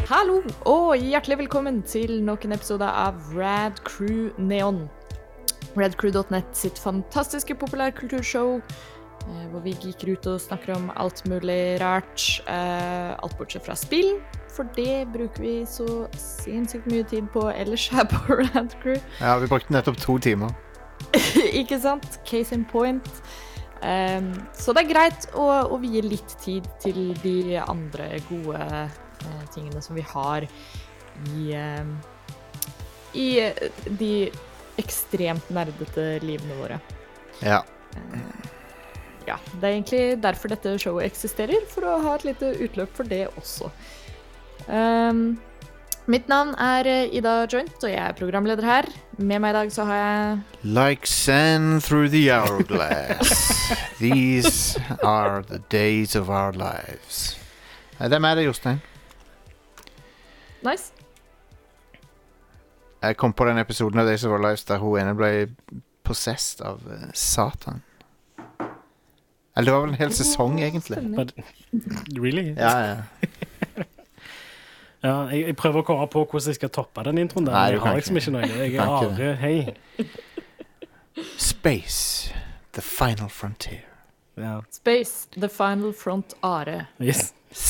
Hallo og hjertelig velkommen til noen episoder av Rad Crew Neon. Radcrew.net sitt fantastiske populærkulturshow, hvor vi geeker ut og snakker om alt mulig rart, alt bortsett fra spill, for det bruker vi så sinnssykt mye tid på ellers her på Rad Crew. Ja, vi brukte nettopp 2 timer. Ikke sant? Case in point. Så det er greit å vie litt tid til de andre gode tingene som vi har i de ekstremt nerdete livene våre. Ja. Ja, det er egentlig derfor dette showet eksisterer, for å ha et lite utløp for det også. Mitt navn er Ida Joint, og jeg er programleder her. Med meg i dag så har jeg... Like sand through the hourglass. These are the days of our lives. Det er meg det, Jostein. Nice. Jeg kom på den episoden av Days of Our Lives der hun ene ble possessed av Satan. Eller det var vel en hel sesong, egentlig. But, really? Ja. Ja, jeg prøver å komme på hvordan jeg skal toppe den introen der. Nei, jeg har liksom ikke noe. Jeg er Are, hei. Space, the final frontier. Ja. Space, the final front Are. Yes.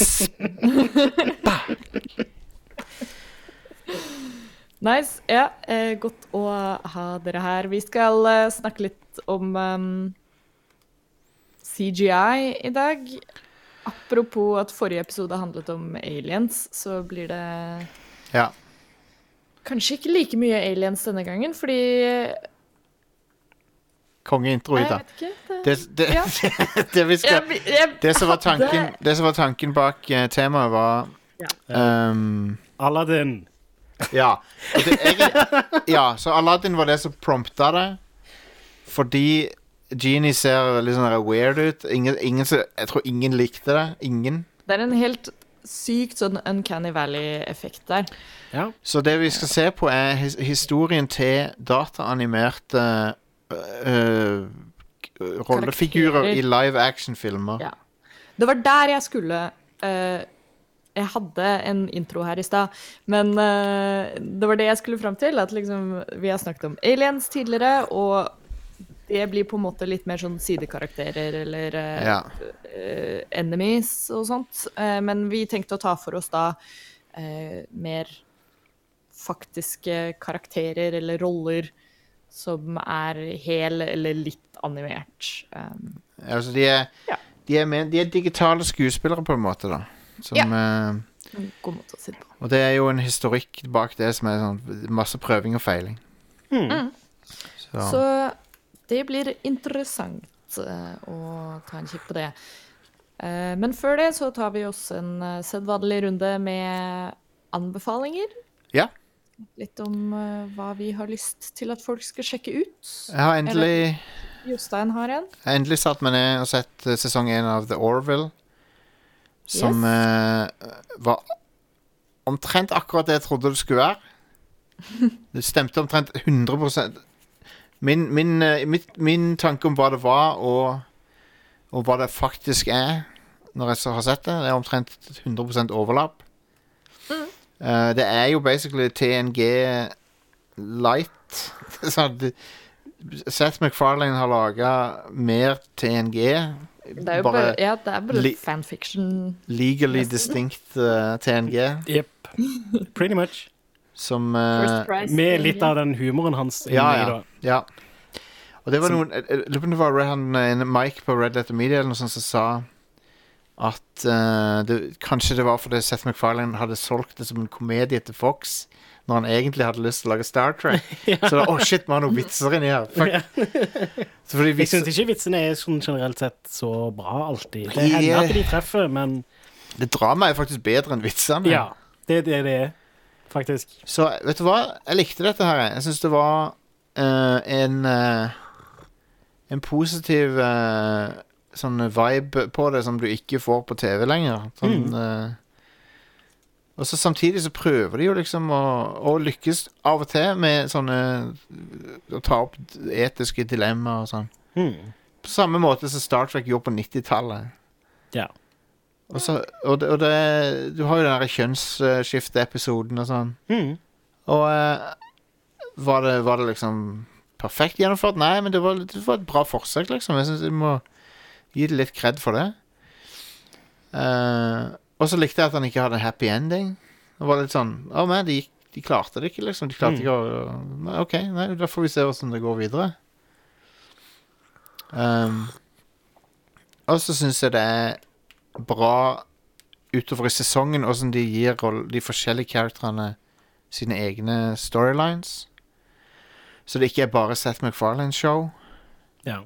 Nice, ja, godt å ha dere her. Vi skal snakke litt om CGI i dag. Apropos at forrige episode handlet om aliens, så blir det kanskje ikke like mye aliens denne gangen, fordi kongeintro, Ida. Jeg vet ikke. Det som var tanken bak temaet var Aladdin. Ja, så Aladdin var det som prompta det. Fordi Genie ser litt sånn weird ut. Jeg tror ingen likte det. Ingen. Det er en helt sykt sånn Uncanny Valley-effekt der. Ja. Så det vi skal se på er historien til dataanimerte rollefigurer i live action-filmer. Ja. Det var der jeg skulle... Jeg hadde en intro her i sted, men det var det jeg skulle frem til, at liksom, vi har snakket om aliens tidligere, og det blir på en måte litt mer sånn sidekarakterer, eller enemies og sånt, men vi tenkte å ta for oss da mer faktiske karakterer eller roller som er hel eller litt animert. Altså de er digitale skuespillere på en måte da. Som, god måte å si det på. Og det er jo en historikk bak det som er sånn masse prøving og feiling. Så det blir interessant å ta en kikk på det. Men før det så tar vi oss en sedvanlig runde med anbefalinger. Ja. Litt om hva vi har lyst til at folk skal sjekke ut. Jeg har endelig... Jostein har en. Jeg har endelig satt meg ned og sett sesong 1 av The Orville. Som var omtrent akkurat det jeg trodde det skulle være. Det stemte omtrent 100%. Min tanke om hva det var og hva det faktisk er når jeg så har sett det, det er omtrent 100% overlapp. Det er jo basically TNG light. Seth MacFarlane har laget mer TNG. Det er jo bare fanfiction. Legally distinct TNG. Yep. Pretty much. Som med litt av den humoren hans. Ja. Og det var noen, det var Mike på Red Letter Media eller noe sånt som sa at kanskje det var fordi Seth MacFarlane hadde solgt det som en komedie til Fox når han egentlig hadde lyst til å lage Star Trek. Så shit, vi har noen vitser inni her. Jeg synes ikke vitsene er sånn generelt sett så bra alltid. Det hender at de treffer, men... Det drama er faktisk bedre enn vitsene. Ja, det er faktisk. Så, vet du hva? Jeg likte dette her. Jeg synes det var en positiv sånn vibe på det som du ikke får på TV lenger. Sånn... Og så samtidig så prøver de jo liksom å lykkes av og til med sånne å ta opp etiske dilemmaer og sånn. På samme måte som Star Trek gjorde på 90-tallet. Ja. Du har jo den der kjønnsskifte-episoden og sånn. Og var det liksom perfekt gjennomført? Nei, men det var et bra forsøk, liksom. Jeg synes vi må gi det litt cred for det. Og så likte jeg at han ikke hadde en happy ending. Det var litt sånn, men de klarte det ikke, liksom. De klarte ikke å... Ok, nei, da får vi se hvordan det går videre. Og så synes jeg det er bra utover i sesongen hvordan de gir de forskjellige karakterene sine egne storylines. Så det ikke er bare Seth MacFarlane-show. Ja.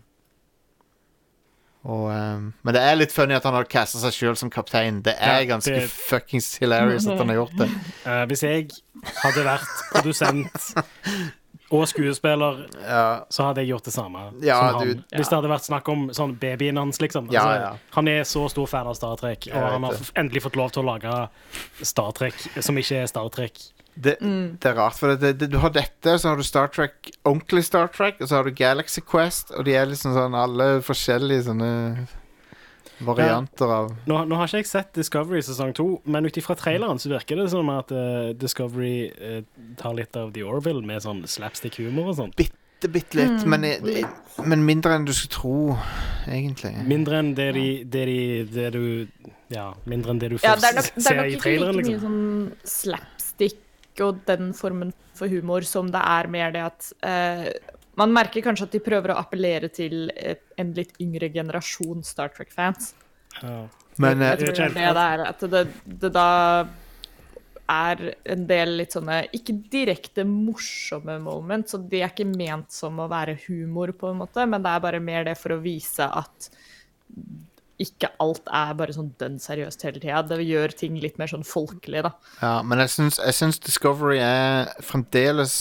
Men det er litt funny at han har kastet seg selv som kaptein. Det er ganske fuckings hilarious at han har gjort det. Hvis jeg hadde vært produsent og skuespiller, så hadde jeg gjort det samme som han. Hvis det hadde vært snakk om sånn babyen hans, liksom. Han er så stor fan av Star Trek, og han har endelig fått lov til å lage Star Trek som ikke er Star Trek. Det er rart, for du har dette, så har du Star Trek, ordentlig Star Trek, og så har du Galaxy Quest, og de er liksom sånn alle forskjellige sånne varianter av... Nå har ikke jeg sett Discovery sesong 2, men ut ifra traileren så virker det som at Discovery tar litt av The Orville med sånn slapstick-humor og sånt. Bitte litt, men mindre enn du skulle tro, egentlig. Mindre enn det du mindre enn det du først ser i traileren, liksom. Det er nok ikke like mye sånn slapstick og den formen for humor som det er mer det at man merker kanskje at de prøver å appellere til en litt yngre generasjon Star Trek-fans. Men jeg tror det er at det da er en del litt sånne, ikke direkte morsomme moments, så de er ikke ment som å være humor på en måte, men det er bare mer det for å vise at ikke alt er bare sånn dønn seriøst hele tiden. Det gjør ting litt mer sånn folkelig, da. Ja, men jeg synes Discovery er fremdeles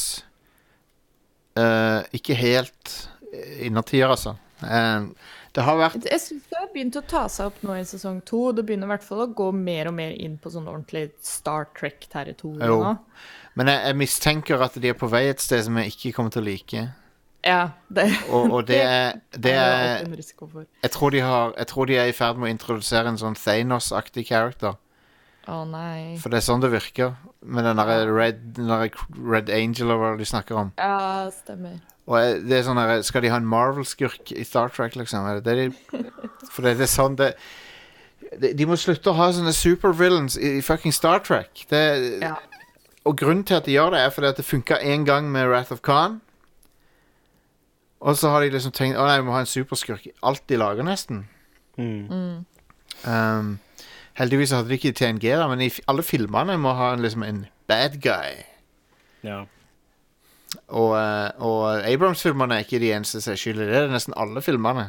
ikke helt innertier, altså. Det har vært... Jeg synes det har begynt å ta seg opp nå i sesong 2. Det begynner i hvert fall å gå mer og mer inn på sånn ordentlig Star Trek-territorium nå. Men jeg mistenker at de er på vei et sted som jeg ikke kommer til å like. Ja, og det er alltid en risiko for. Jeg tror de er i ferd med å introdusere en sånn Thanos-aktig karakter. Nei. For det er sånn det virker med den der Red Angel eller hva de snakker om. Ja, stemmer. Og det er sånn der, skal de ha en Marvel-skurk i Star Trek, liksom? For det er sånn de må slutte å ha sånne supervillains i fucking Star Trek. Og grunnen til at de gjør det er fordi at det funket en gang med Wrath of Khan. Og så har de liksom tenkt nei, vi må ha en superskurk i alt de lager nesten. Heldigvis hadde de ikke TNG da, men i alle filmene må ha liksom en bad guy. Ja. Og Abrams-filmene er ikke de eneste som er skyldige. Det er nesten alle filmene.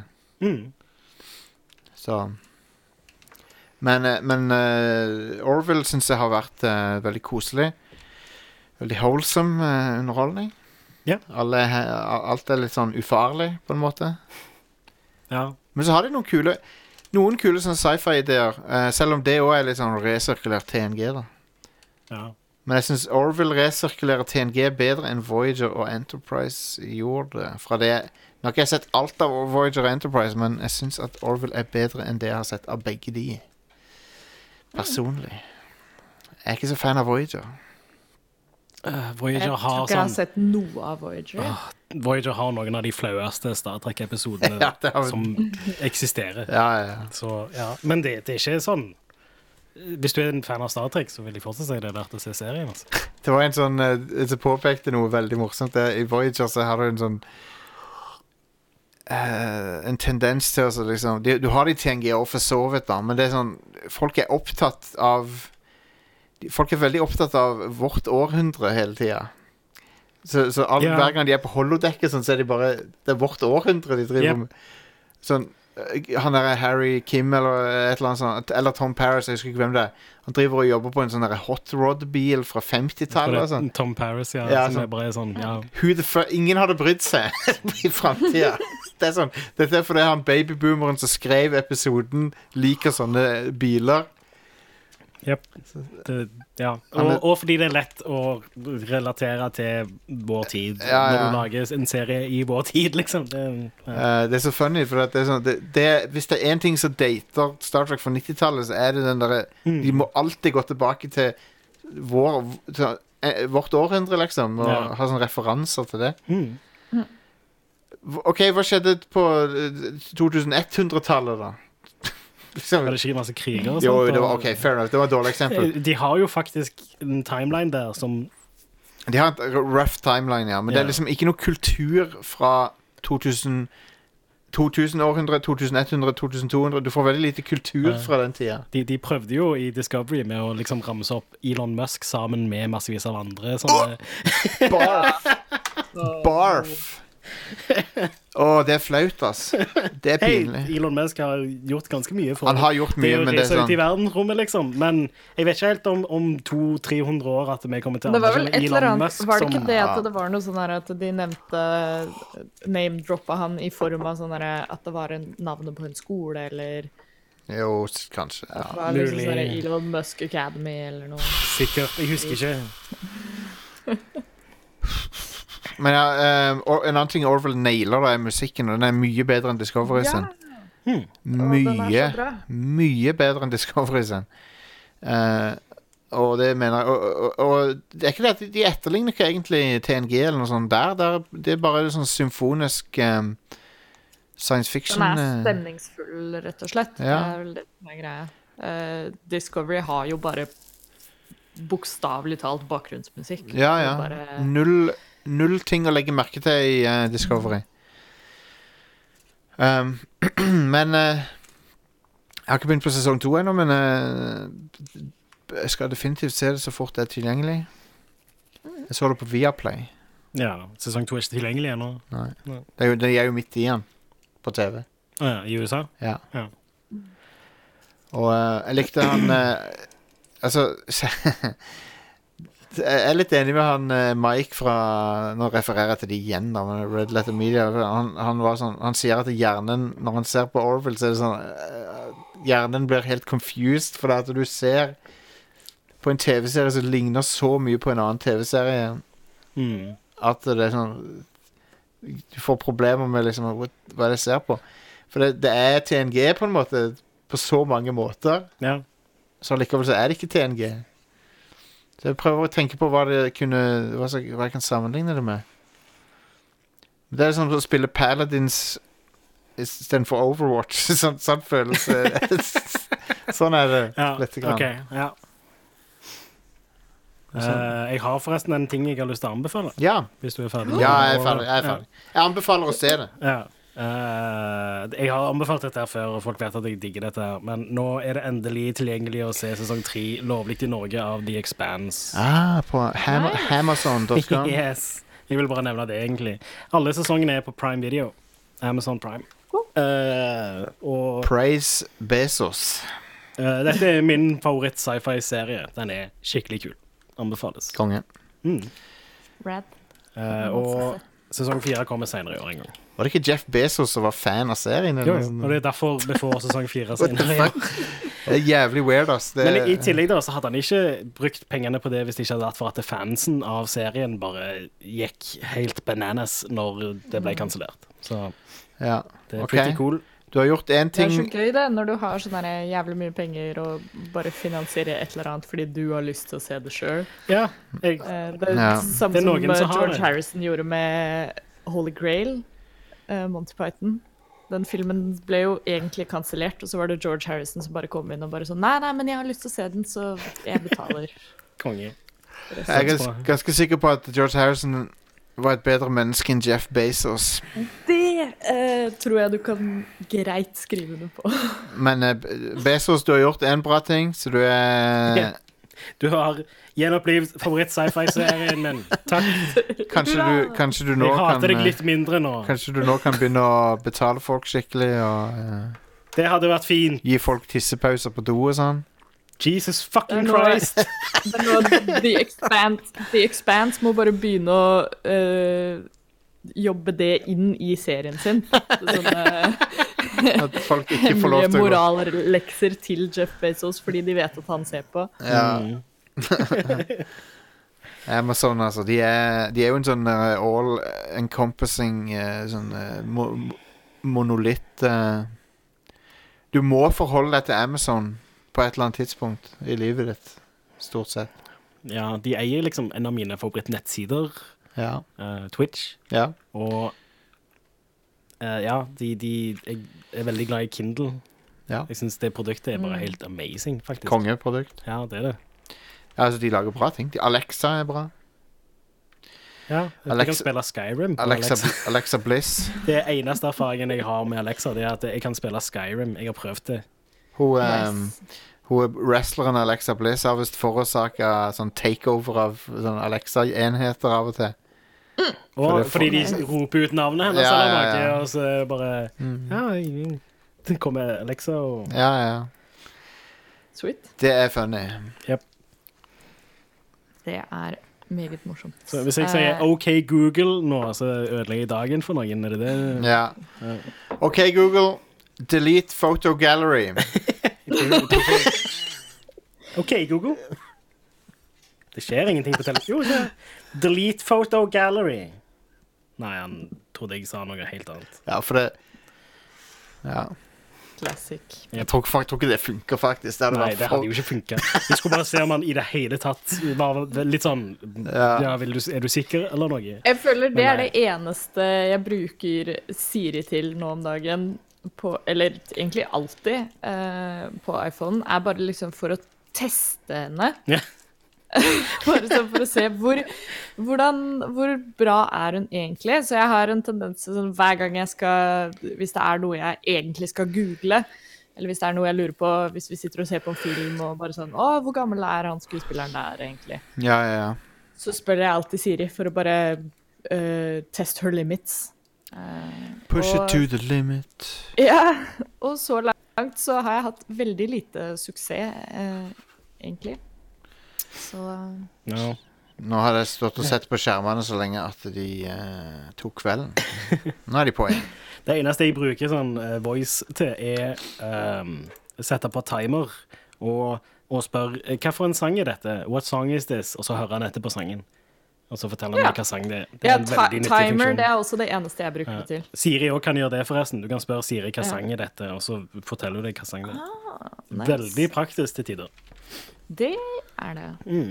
Så Men Orville synes jeg har vært veldig koselig. Veldig wholesome underholdning. Ja. Alt er litt sånn ufarlig på en måte. Ja. Men så har de noen kule sånn sci-fi-ideer, selv om det også er litt sånn resirkulert TNG da. Ja. Men jeg synes Orville resirkulerer TNG bedre enn Voyager og Enterprise gjorde fra det. Nå har ikke jeg sett alt av Voyager og Enterprise, men jeg synes at Orville er bedre enn det jeg har sett av begge de. Personlig. Jeg er ikke så fan av Voyager. Voyager jeg tror ikke jeg har sett noe av Voyager. Voyager har noen av de flaueste Star Trek-episodene som eksisterer. Så, men det er ikke sånn. Hvis du er en fan av Star Trek, så vil jeg fortsatt si det er verdt å se serien. Altså. Det var en sånn som påpekte noe veldig morsomt. I Voyager så har du en sånn en tendens til å liksom, du har de TNG og for så vidt da, men det er sånn, folk er veldig opptatt av vårt århundre hele tiden. Så hver gang de er på holodekket, sånn, så er de bare, det er vårt århundre de driver med. Sånn, han der Harry Kim eller et eller annet sånt, eller Tom Paris, jeg husker ikke hvem det er. Han driver og jobber på en sånn der hot rod-bil fra 50-tallet. Sånn. Tom Paris, som sånn, er bare sånn, ingen hadde brydd seg i fremtiden. Det er sånn, dette er fordi han babyboomeren som skrev episoden liker sånne biler. Yep. Ja. Og fordi det lett å relatere til vår tid når du lager en serie i vår tid, liksom. Det så funny, for at det sånn, hvis det en ting som dater Star Trek fra 90-tallet, så det den der de må alltid gå tilbake til vårt århundre, liksom, og ha sånne referanser til det. Ok, hva skjedde på 2100-tallet da? Var det ikke masse kriger og sånt? Jo, det var, fair enough, det var et dårlig eksempel. De har jo faktisk en timeline der som... De har et rough timeline, men det liksom ikke noe kultur fra 2000 århundre, 2100, 2200. Du får veldig lite kultur fra den tida. De prøvde jo i Discovery med å liksom ramse opp Elon Musk sammen med massevis av andre sånne... Barf! Det flaut, ass. Det pinlig. Elon Musk har gjort ganske mye for Han har gjort mye, men det sånn ut i verdensrommet, liksom. Men jeg vet ikke helt om 200-300 år at vi kommer til det var vel et eller annet. Var det ikke det at det var noe sånn her at de nevnte name-droppa han i form av sånn her at det var navnet på en skole, eller jo, kanskje, det var liksom sånn Elon Musk Academy eller noe. Sikkert, jeg husker ikke. Men en annen ting Orville nailer da musikken, og den mye bedre enn Discovery sin. Mye bedre enn Discovery sin. Og det mener jeg, og det ikke det at de etterligner ikke egentlig TNG eller noe sånt der det bare sånn symfonisk science fiction. Den stemningsfull, rett og slett. Det vel det som greia. Discovery har jo bare bokstavelig talt bakgrunnsmusikk. Bare... Null ting å legge merke til i Discovery. Men jeg har ikke begynt på sesong 2 ennå, men jeg skal definitivt se det så fort det tilgjengelig. Jeg så det på Viaplay. Ja, sesong 2 ikke tilgjengelig ennå. Nei. Det er jo midt i den på TV. I USA? Ja. Og jeg likte han altså jeg er litt enig med han Mike fra, nå refererer jeg til de igjen da, Red Letter Media. Han var sånn, han sier at hjernen, når han ser på Orville, så det sånn hjernen blir helt confused, for at du ser på en TV-serie som ligner så mye på en annen TV-serie at det er sånn du får problemer med liksom hva jeg ser på, for det er TNG på en måte, på så mange måter, så likevel så er det ikke TNG. Så jeg prøver å tenke på hva jeg kan sammenligne det med. Det er sånn å spille Paladins i stedet for Overwatch. sånn følelse. Sånn er det litt grann. Ok, jeg har forresten en ting jeg har lyst til å anbefale. Ja. Hvis du er ferdig. Ja, jeg er ferdig. Jeg anbefaler å se det. Jeg har anbefalt dette her før, og folk vet at jeg digger dette her, men nå er det endelig tilgjengelig å se sesong 3 lovligt i Norge av The Expanse. På Amazon.com. Yes, jeg vil bare nevne det egentlig. Alle sesongene er på Prime Video, Amazon Prime. Og Praise Bezos. Dette er min favoritt sci-fi-serie. Den er skikkelig kul. Anbefales. Konge. Rad. Og sesong 4 kommer senere i år en gang. Var det ikke Jeff Bezos som var fan av serien? Jo, og det er derfor vi får sesong 4 senere. Det er jævlig weird, ass. Men i tillegg da, så hadde han ikke brukt pengene på det hvis det ikke hadde vært for at fansen av serien bare gikk helt bananas når det ble kansellert. Så det er pretty cool. Du har gjort en ting... Det er så gøy det, når du har sånne jævlig mye penger og bare finansierer et eller annet fordi du har lyst til å se det selv. Ja. Det er samme som George Harrison gjorde med Holy Grail, Monty Python. Den filmen ble jo egentlig kansellert, og så var det George Harrison som bare kom inn og bare sånn, nei, men jeg har lyst til å se den, så jeg betaler. Konge. Jeg er ganske sikker på at George Harrison var et bedre menneske enn Jeff Bezos. Det tror jeg du kan greit skrive det på. Men Bezos, du har gjort en bra ting, så du er... Du har gjenopplivd favoritt-sci-fi-serien min. Takk. Kanskje du nå jeg hater deg litt mindre nå. Kanskje du nå kan begynne å betale folk skikkelig og... Det hadde vært fint. Gi folk tissepauser på do og sånn. Jesus fucking Christ. The Expanse må bare begynne å jobbe det inn i serien sin. Sånn, At folk ikke får lov til å gå. Mye morallekser til Jeff Bezos fordi de vet at han ser på. Ja. Amazon, altså, de er jo en sånn all-encompassing sånn monolitt. Du må forholde deg til Amazon på et eller annet tidspunkt i livet ditt, stort sett. Ja, de eier liksom en av mine favoritt-nettsider, Twitch. Ja. Og jeg er veldig glad i Kindle. Ja. Jeg synes det produktet er bare helt amazing, faktisk. Kongeprodukt. Ja, det er det. Ja, altså, de lager bra ting. Alexa er bra. Ja, jeg kan spille Skyrim på Alexa Bliss. Det eneste erfaringen jeg har med Alexa, det er at jeg kan spille Skyrim. Jeg har prøvd det. Hun wrestleren Alexa Bliss har vist forårsaket sånn takeover av sånn Alexa-enheter av og til. Fordi de roper ut navnet hennes eller noe, og så bare det kommer Alexa og... Ja. Sweet. Det er funny. Yep. Det er meget morsomt. Så hvis jeg sier OK Google nå, så ødelegger jeg dagen for noen, er det det? Ja. OK Google, delete photo gallery. OK Google. Det skjer ingenting på telefonen. Jo, delete photo gallery. Nei, han trodde jeg sa noe helt annet. Ja, for det... Ja. Classic. Jeg tror ikke det funker, faktisk. Nei, det hadde jo ikke funket. Vi skulle bare se om han i det hele tatt var litt sånn er du sikker, eller noe? Jeg føler det er det eneste jeg bruker Siri til nå om dagen, eller egentlig alltid på iPhone, er bare liksom for å teste henne. Ja. Bare sånn for å se hvor bra er hun egentlig. Så jeg har en tendens til sånn, hver gang hvis det er noe jeg egentlig skal google, eller hvis det er noe jeg lurer på, hvis vi sitter og ser på en film og bare sånn, hvor gammel er han skuespilleren der egentlig? Ja. Så spør jeg alltid Siri for å bare test her limits. Push it to the limit. Ja, og så langt så har jeg hatt veldig lite suksess egentlig. Så Nå har jeg stått og sett på skjermene så lenge at de tok kvelden. Nå er de på igjen. Det eneste jeg bruker sånn voice til er sette på timer og spør hva for en sang er dette? What song is this? Og så hører han etter på sangen. Og så forteller han hva sang det er. Det er en veldig nyttig funksjon. Timer, det er også det eneste jeg bruker det til. Siri også kan gjøre det forresten. Du kan spørre Siri hva sang er dette, og så forteller du deg hva sang det er. Nice. Veldig praktisk til tider. Det er det.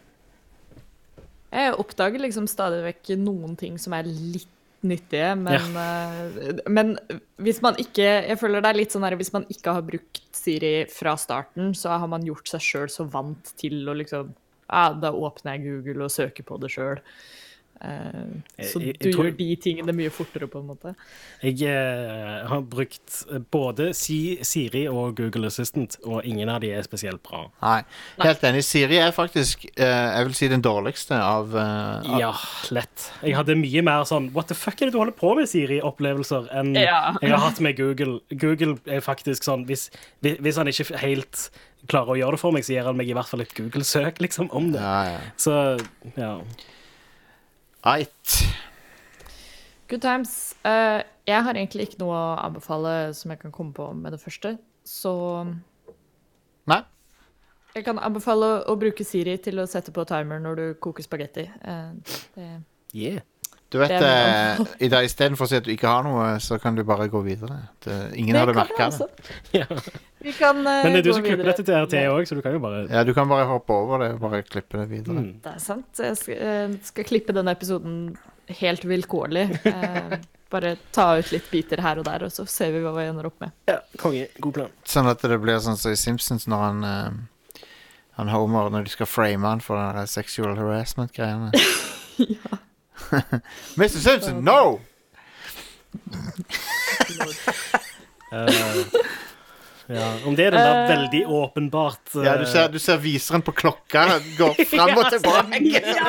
Jeg oppdager liksom stadig vekk noen ting som er litt nyttige, men hvis man ikke, jeg føler det er litt sånn her, hvis man ikke har brukt Siri fra starten, så har man gjort seg selv så vant til å liksom, da åpner jeg Google og søker på det selv. Så du gjør de tingene mye fortere på en måte. Jeg har brukt både Siri og Google Assistant, og ingen av de er spesielt bra. Nei, helt enig. Siri er faktisk jeg vil si den dårligste av ja, lett. Jeg hadde mye mer sånn what the fuck er det du holder på med, Siri-opplevelser enn jeg har hatt med Google. Google er faktisk sånn hvis han ikke helt klarer å gjøre det for meg, så gir han meg i hvert fall et Google-søk liksom om det. Så, ja. Good times. Jeg har egentlig ikke noe å anbefale som jeg kan komme på med det første, så Nei. Jeg kan anbefale å bruke Siri til å sette på timer når du koker spagetti. Du vet, i stedet for å si at du ikke har noe, så kan du bare gå videre. Ingen hadde merket det. Ja. Vi kan Men det er du som klipper dette til RT også, så du kan jo bare... Ja, du kan bare hoppe over det og bare klippe det videre. Det er sant. Jeg skal klippe denne episoden helt vilkårlig. Bare ta ut litt biter her og der, og så ser vi hva vi ender opp med. Ja, konge. God plan. Sånn at det blir sånn som i Simpsons når han Homer, når de skal frame han for den sexual harassment-greiene. Ja. Mr. Simpson, no! Ja, om det er den der veldig åpenbart Ja, du ser viseren på klokka går frem og tilbake.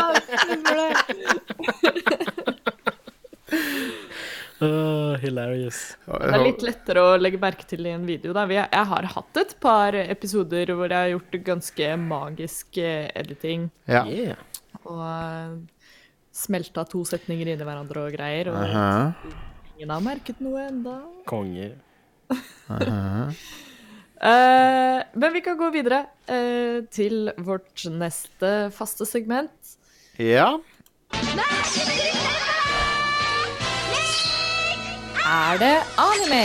Hilarious. Det er litt lettere å legge merke til i en video da. Jeg har hatt et par episoder hvor jeg har gjort ganske magisk editing. Og smelta 2 setninger inn i hverandre og greier, og ingen har merket noe enda. Konge. Men vi kan gå videre til vårt neste faste segment. Ja. Er det anime?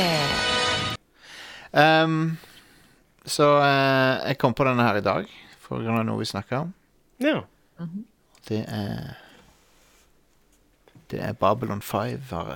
Så jeg kom på denne her i dag, for grunn av noe vi snakket om. Ja. Det er Babylon 5, bare.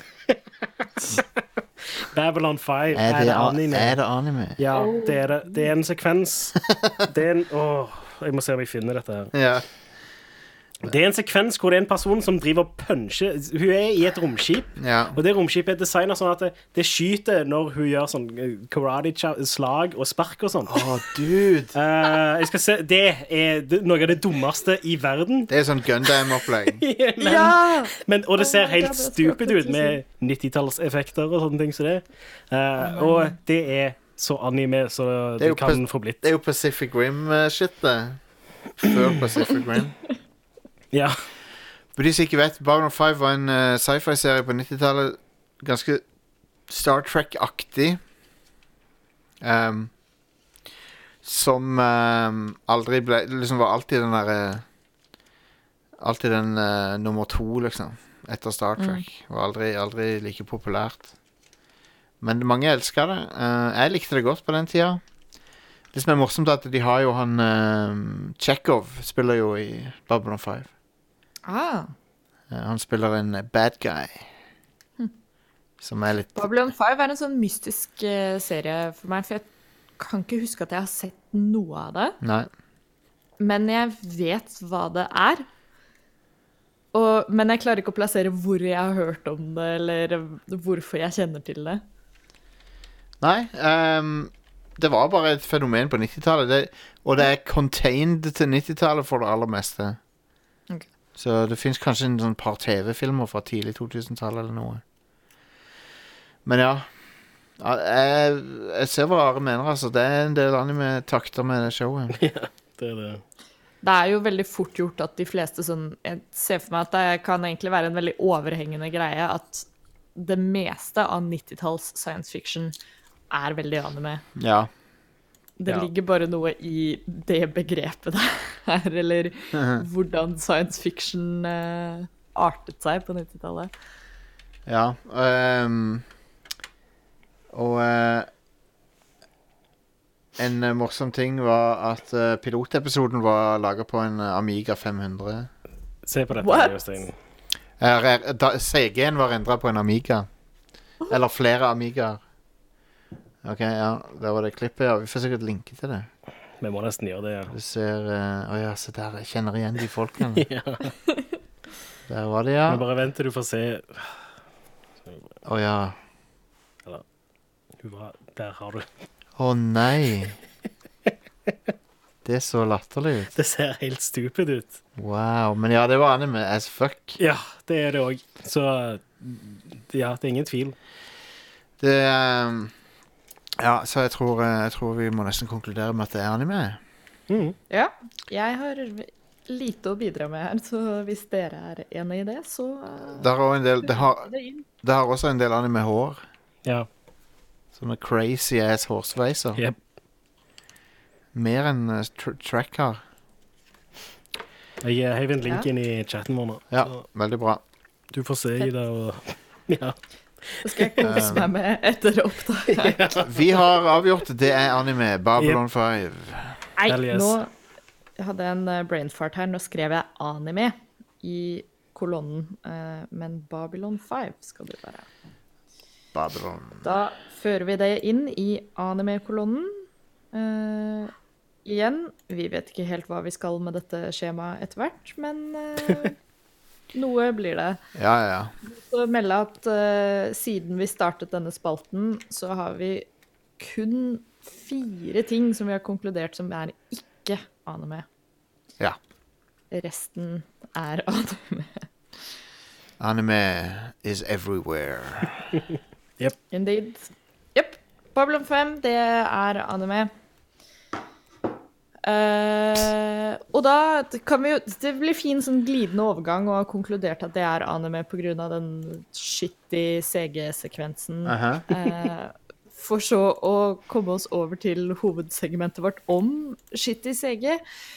Babylon 5 er det anime. Er det anime? Ja, det er det. Det er en sekvens. Jeg må se om jeg finner dette her. Ja. Det er en sekvens hvor det er en person som driver og puncher. Hun er i et romskip, og det romskipet er designet sånn at det skyter når hun gjør sånn karate-slag og spark og sånn. Dude. Jeg skal se, det er noe av det dummeste i verden. Det er sånn Gundam-opplegg. Og det ser helt stupid ut med 90-tallseffekter og sånne ting som det. Og det er så anime så det kan få blitt. Det er jo Pacific Rim-shit, det. Før Pacific Rim. Ja. For de som ikke vet, Babylon 5 var en sci-fi-serie på 90-tallet. Ganske Star Trek-aktig. Som aldri ble... Liksom var alltid den der... Alltid den nummer 2, liksom. Etter Star Trek. Var aldri like populært. Men mange elsket det. Jeg likte det godt på den tida. Det som er morsomt er at de har jo han... Chekhov spiller jo i Babylon 5. Han spiller en bad guy. Som er litt... Babylon 5 er en sånn mystisk serie for meg, for jeg kan ikke huske at jeg har sett noe av det. Nei. Men jeg vet hva det er. Men jeg klarer ikke å plassere hvor jeg har hørt om det, eller hvorfor jeg kjenner til det. Nei, det var bare et fenomen på 90-tallet, og det er contained til 90-tallet for det aller meste. Ok. Så det finnes kanskje en sånn par TV-filmer fra tidlig 2000-tallet eller noe. Men ja, jeg ser hva Are mener, altså. Det er en del anime-takter med det showet. Ja, det er det. Det er jo veldig fort gjort at de fleste sånn... Jeg ser for meg at det kan egentlig være en veldig overhengende greie at det meste av 90-talls science fiction er veldig anime. Ja. Det ligger bare noe i det begrepet der, eller hvordan science fiction artet seg på 90-tallet. Ja, og en morsom ting var at pilotepisoden var laget på en Amiga 500. Se på dette, Jostein. CG-en var endret på en Amiga. Eller flere Amigaer. Ok, ja, der var det klippet. Ja, vi får sikkert linke til det. Vi må nesten gjøre det, ja. Du ser... se der, jeg kjenner igjen de folkene. Ja. Der var det, ja. Men bare vent til du får se... ja. Eller, der har du. Nei. Det så latterlig ut. Det ser helt stupid ut. Wow, men ja, det var anime as fuck. Ja, det er det også. Så, ja, det er ingen tvil. Det... Ja, så jeg tror vi må nesten konkludere med at det er anime. Ja, jeg har lite å bidra med her, så hvis dere er enige i det, så... Det har også en del anime-hår. Ja. Sånne crazy-ass hårsveiser. Yep. Mer enn Trek har. Jeg heiv en link inn i chatten vår nå. Ja, veldig bra. Du får se i det, og... Ja. Det skal jeg kose meg med etter opptak. Vi har avgjort det er anime, Babylon 5. Nei, nå hadde jeg en brainfart her. Nå skrev jeg anime i kolonnen, men Babylon 5 skal det være. Babylon. Da fører vi det inn i anime-kolonnen. Igjen, vi vet ikke helt hva vi skal med dette skjemaet etter hvert, men... Noe blir det. Ja. Så melde at siden vi startet denne spalten, så har vi kun 4 ting som vi har konkludert som er ikke anime. Ja. Resten er anime. Anime is everywhere. Yep. Indeed. Yep. Babylon 5, det er anime. Og da kan vi jo... Det blir fin sånn glidende overgang og har konkludert at det er anime på grunn av den shitty CG-sekvensen. for så å komme oss over til hovedsegmentet vårt om Shitty CG.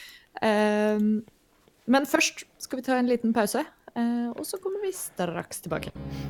Men først skal vi ta en liten pause, og så kommer vi straks tilbake.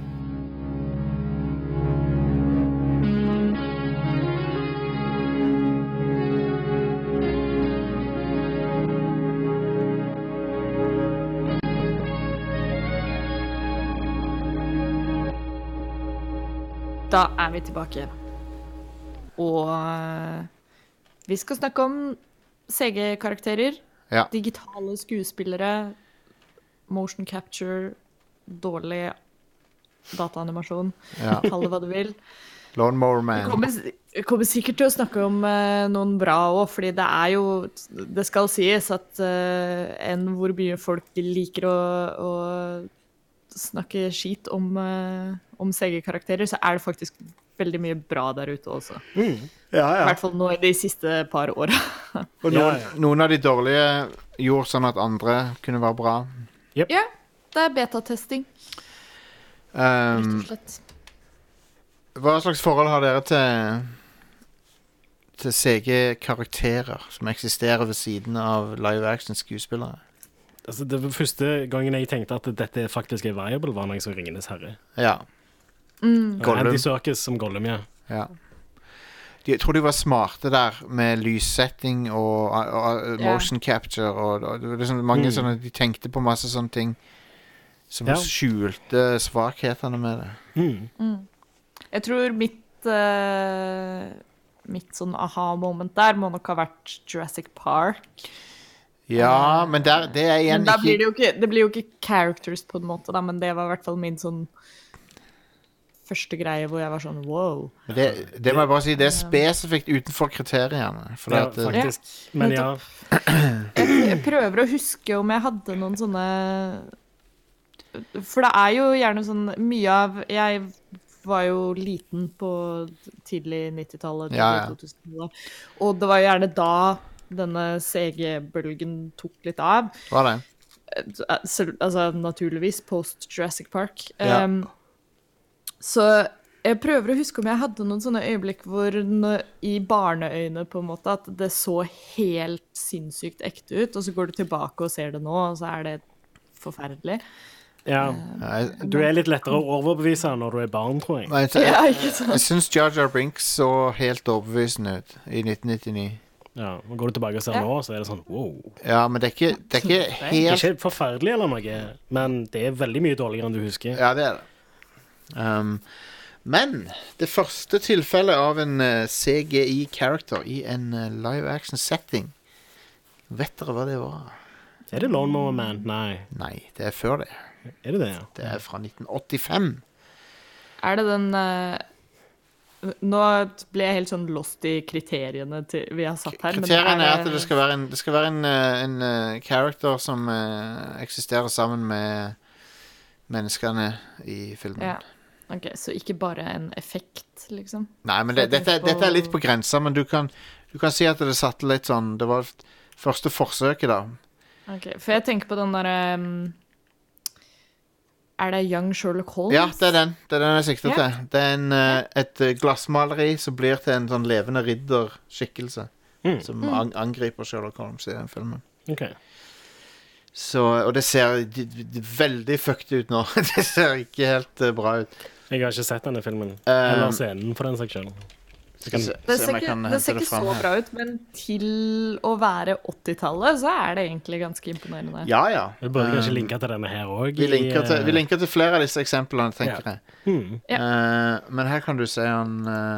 Da vi tilbake. Og vi skal snakke om CG-karakterer, digitale skuespillere, motion capture, dårlig dataanimasjon, kall det hva du vil. Lawnmower Man. Vi kommer sikkert til å snakke om noen bra også, fordi det skal sies at enn hvor mye folk liker å snakke skit om CG-karakterer, så det faktisk veldig mye bra der ute også. I hvert fall nå i de siste par årene. Og noen av de dårlige gjorde sånn at andre kunne være bra. Yep. Ja, det beta-testing. Rett og slett. Hva slags forhold har dere til CG-karakterer som eksisterer ved siden av live-action-skuespillere? Altså, det var første gangen jeg tenkte at dette faktisk viable, var når jeg så Ringenes herre. Ja. Andy Serkis som Gollum, ja. Jeg tror de var smarte der med lyssetting og motion capture, og det var liksom mange sånne, de tenkte på masse sånne ting som skjulte svakhetene med det. Jeg tror mitt sånn aha-moment der må nok ha vært Jurassic Park. Ja, men det igjen men det blir jo ikke characters på en måte da, men det var I hvert fall min sånn første greie hvor jeg var sånn, wow. Det må jeg bare si, det spesifikt utenfor kriteriene. Faktisk. Men jeg prøver å huske om jeg hadde noen sånne, for det jo gjerne sånn mye av, jeg var jo liten på tidlig 90-tallet, 2000-tallet, og det var gjerne da denne CG-bølgen tok litt av. Hva det? Altså, naturligvis, post Jurassic Park. Så jeg prøver å huske om jeg hadde noen sånne øyeblikk hvor I barneøyne på en måte, at det så helt sinnssykt ekte ut, og så går du tilbake og ser det nå, og så det forferdelig. Ja, du litt lettere å overbevise når du barn, tror jeg. Jeg synes Jar Jar Binks så helt overbevisende ut I 1999. Ja, og går du tilbake og ser nå, så det sånn, wow. Ja, men det ikke helt... Det ikke forferdelig eller noe, men det veldig mye dårligere enn du husker. Ja, det det. Men det første tilfellet av en CGI-character I en live-action setting, vet dere hva det var? Det Lawnmower Man? Nei, det før det. Det det, ja? Det fra 1985. Det den... Nå ble jeg helt sånn lost I kriteriene vi har satt her. Kriteriene at det skal være en character som eksisterer sammen med menneskene I filmen. Ja, ok, så ikke bare en effekt, liksom? Nei, men dette litt på grensa, men du kan si at det satte litt sånn, det var første forsøket da. Ok, for jeg tenker på den der... det Young Sherlock Holmes? Ja, det den jeg sikter til. Det et glassmaleri som blir til en sånn levende ridderskikkelse som angriper Sherlock Holmes I den filmen. Ok. Så, og det ser veldig fucked ut nå. Det ser ikke helt bra ut. Jeg har ikke sett denne filmen. Eller scenen for den seksjonen. Det ser ikke så bra ut, men til å være 80-tallet, så det egentlig ganske imponerende. Ja. Vi burde kanskje linke til denne her også. Vi linker til flere av disse eksemplene, tenker jeg. Men her kan du se han,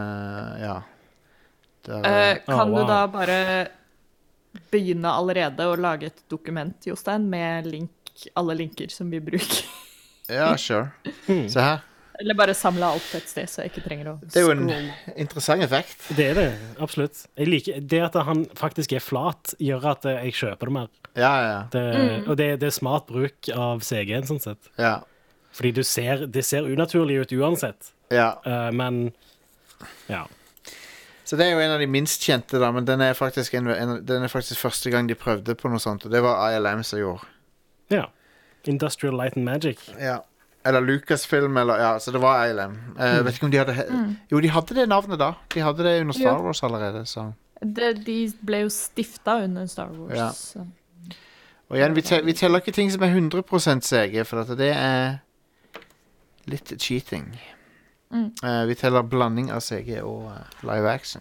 Kan du da bare begynne allerede å lage et dokument, Jostein, med alle linker som vi bruker? Ja, sure. Se her. Eller bare samle alt på et sted, så jeg ikke trenger å scrolle. Det jo en interessant effekt. Det det, absolutt. Jeg liker det at han faktisk flat, gjør at jeg kjøper det mer. Ja. Og det smart bruk av CG-en, sånn sett. Ja. Fordi det ser unaturlig ut uansett. Ja. Men, ja. Så det jo en av de minst kjente da, men den faktisk første gang de prøvde på noe sånt, og det var ILM som gjorde. Ja. Industrial Light and Magic. Ja. Eller Lucasfilm, eller ja, så det var ILM. Vet ikke om de hadde Jo, de hadde det navnet da. De hadde det under Star Wars allerede, så De ble jo stifta under Star Wars. Ja. Og igjen, vi teller ikke ting som er 100% CG, for at det er litt cheating. Vi teller blanding av CG og live action.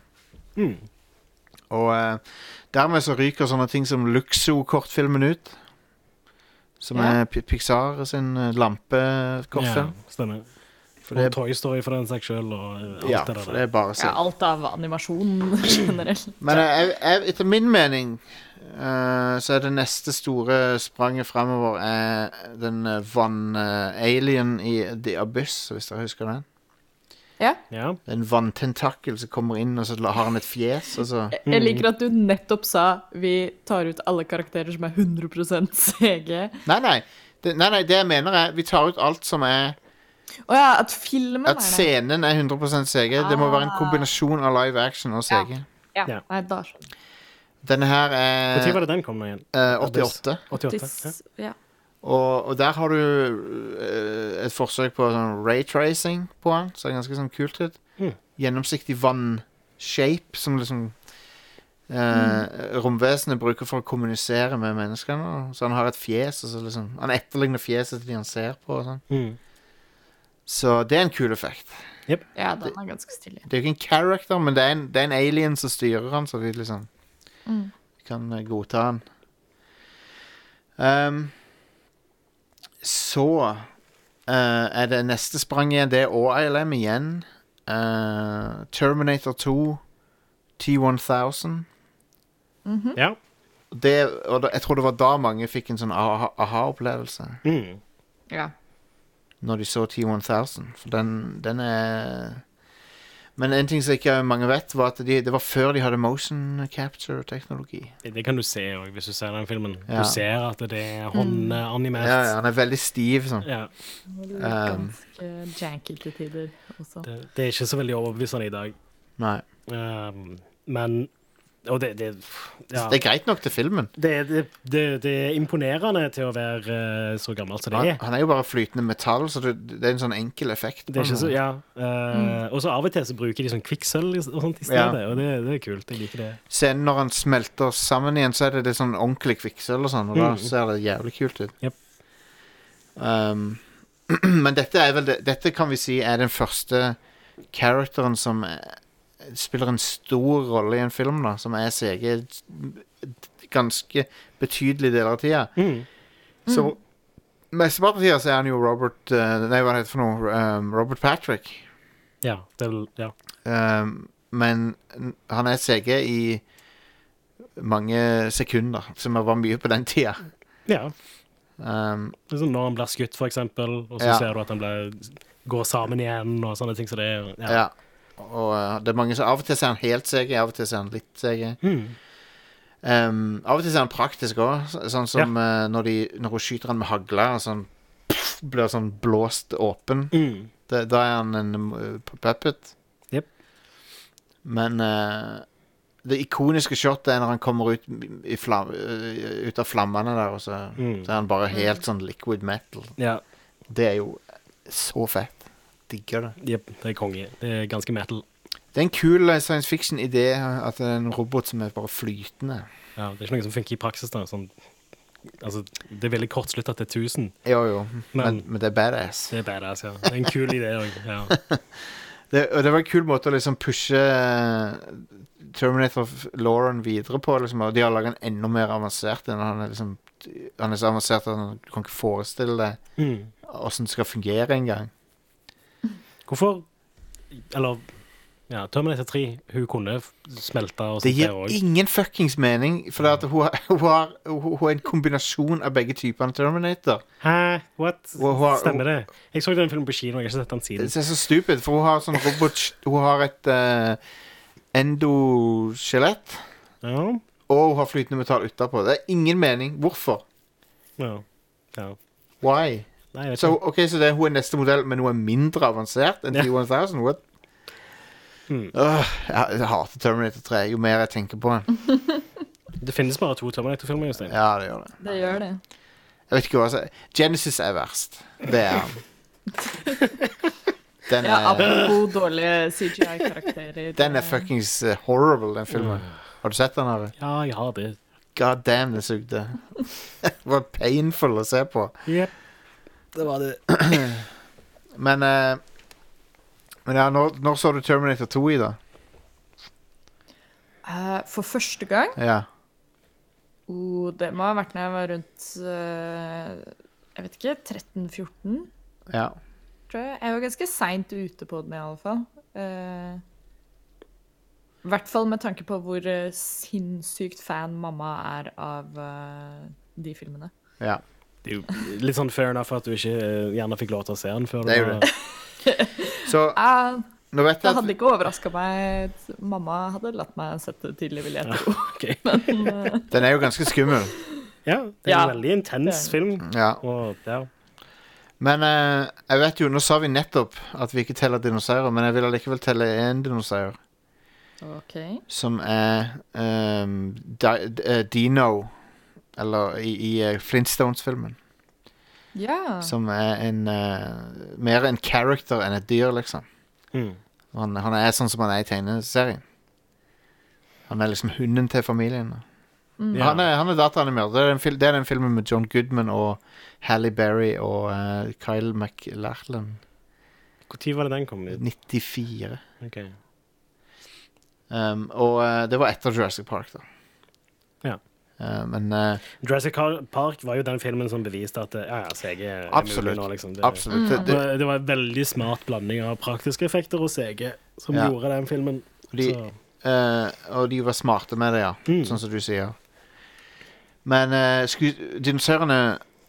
Og dermed så ryker sånne ting som Luxo-kortfilmen ut. Som er Pixar sin lampekortfilm. Ja, stemmer. Og Toy Story for den saks selv. Og alt det der. Det er bare å si. Alt av animasjon generelt. Men etter min mening så er det neste store spranget fremover den vann-alien i The Abyss, hvis dere husker den. Ja. En vanntentakkel som kommer inn, og så har han et fjes. Og så. Jeg liker at du nettopp sa vi tar ut alle karakterer som er 100% CG. Nei, det jeg mener er vi tar ut alt som er at filmen at scenen er 100% CG. Det må være en kombinasjon av live action og CG. Ja. Nei, da skjønner jeg. Denne her er Hvor tid var det den kom nå igjen? 88. 88, ja. Og der har du et forsøk på sånn raytracing på den, så det er ganske sånn kult ut. Gjennomsiktig vann-shape som liksom romvesenet bruker for å kommunisere med menneskene. Så han har et fjes, og så liksom han etterligner fjeset til de han ser på og sånn. Så det er en kul effekt. Yep. Ja, den er ganske stilig. Det er jo ikke en character, men det er en alien som styrer han, så vi liksom kan godta han. Så er det neste sprang igjen. Det er ILM igjen. Terminator 2 T-1000. Ja. Og jeg tror det var da mange fikk en sånn aha-opplevelse. Ja. Når de så T-1000. For den er Men en ting som ikke mange vet, var at det var før de hadde motion capture-teknologi. Det kan du se også, hvis du ser den filmen. Du ser at det er håndanimert. Ja, han er veldig stiv sånn. Ja. Ganske janky til tider også. Det er ikke så veldig overbevisende i dag. Nei. Men og det er greit nok til filmen. Det er imponerende til å være så gammelt som det er. Han er jo bare flytende metall, så det er en sånn enkel effekt. Det er ikke så, og så av og til så bruker de sånn kvikksølv og sånt i stedet, og det er kult, jeg liker det. Sen når han smelter sammen igjen, så er det sånn ordentlig kvikksølv og sånn, og da ser det jævlig kult ut. Yep. Men dette kan vi si er den første characteren som spiller en stor rolle i en film da, som er CG ganske betydelig deler av tida. Så mesteparten av tida så er han jo Robert Robert Patrick. Ja, det er vel, men han er CG i mange sekunder, som var mye på den tida. Ja. Det er sånn når han blir skutt for eksempel, og så ser du at han går sammen igjen og sånne ting, så det er ja. Og det er mange som av og til ser han helt CG, av og til ser han litt CG. Av og til ser han praktisk også, sånn som når hun skyter han med hagla og sånn blir sånn blåst åpen. Da er han en puppet. Yep. Men det ikoniske shotet er når han kommer ut ut av flammene der, og så er han bare helt sånn liquid metal. Ja. Det er jo så fett. Digger det. Yep, det er konge. Det er ganske metal. Det er en kul science fiction-idé at det er en robot som er bare flytende. Ja, det er ikke noe som funker i praksis da. Sånn, altså, det er veldig kortsluttet til 1000. Jo. Men det er badass. Det er badass, ja. Det er en kul idé også, ja. det var en kul måte å liksom pushe Terminator-Lauren videre på, liksom, og de har laget en enda mer avansert enn han er liksom, han er så avansert at du kan ikke forestille deg hvordan det skal fungere en gang. Hvorfor, eller Terminator 3, hun kunne smelte og sånt. Det gir ingen fuckings mening, for at hun er en kombinasjon av begge typerne Terminator. Hæ? What? Stemmer det? Jeg så den filmen på kino, jeg har ikke sett den siden. Det er så stupid, for hun har sånn robot, hun har et endoskjelett, og hun har flytende metall utenpå. Det er ingen mening. Hvorfor? Ja. Why? Nei, så hun er neste modell, men hun er mindre avansert enn T-1000. What? Jeg hater Terminator 3 jo mer jeg tenker på den. Det finnes bare 2 Terminator-filmer, Jostein. Ja, det gjør det. Det gjør det. Jeg vet ikke hva jeg sier. Genesis er verst. Det er han. apropos dårlige CGI-karakterer. Den fuckings horrible, den filmen. Har du sett den, Harry? Ja, jeg har det. God damn, det sugde. Det var painful å se på. Yep. Det var det. Men ja, når så du Terminator 2 i da? For første gang? Ja. Det må ha vært når jeg var rundt, jeg vet ikke, 13-14? Ja. Tror jeg. Jeg var ganske sent ute på den i alle fall. I hvert fall med tanke på hvor sinnssykt fan mamma er av de filmene. Ja. Det er jo litt sånn fair enough at du ikke gjerne fikk lov til å se den før. Det er jo det. Så, nå vet jeg det hadde ikke overrasket meg at mamma hadde latt meg sette det tidlig, vil jeg tro. Okay. Men, den er jo ganske skummel. Ja, det er en veldig intens film. Ja. Og, Men jeg vet jo, nå sa vi nettopp at vi ikke teller dinosaurer, men jeg vil allikevel telle en dinosaur. Okay. Som er Dino, eller i Flintstones-filmen. Ja. Som er mer en character enn et dyr, liksom. Han er sånn som han er i tegneserien. Han er liksom hunden til familien. Ja. Han er dataanimert. Det er den filmen med John Goodman og Halle Berry og Kyle MacLachlan. Hvor tid var det den kom ut? 94. Ok. Og det var etter Jurassic Park da. Ja. Men Jurassic Park var jo den filmen som beviste at CG er absolutt, mulig nå, liksom. Absolutt. Det var en veldig smart blanding av praktiske effekter og CG som gjorde den filmen. Og de var smarte med det, ja. Sånn som du sier. Men dinosaurene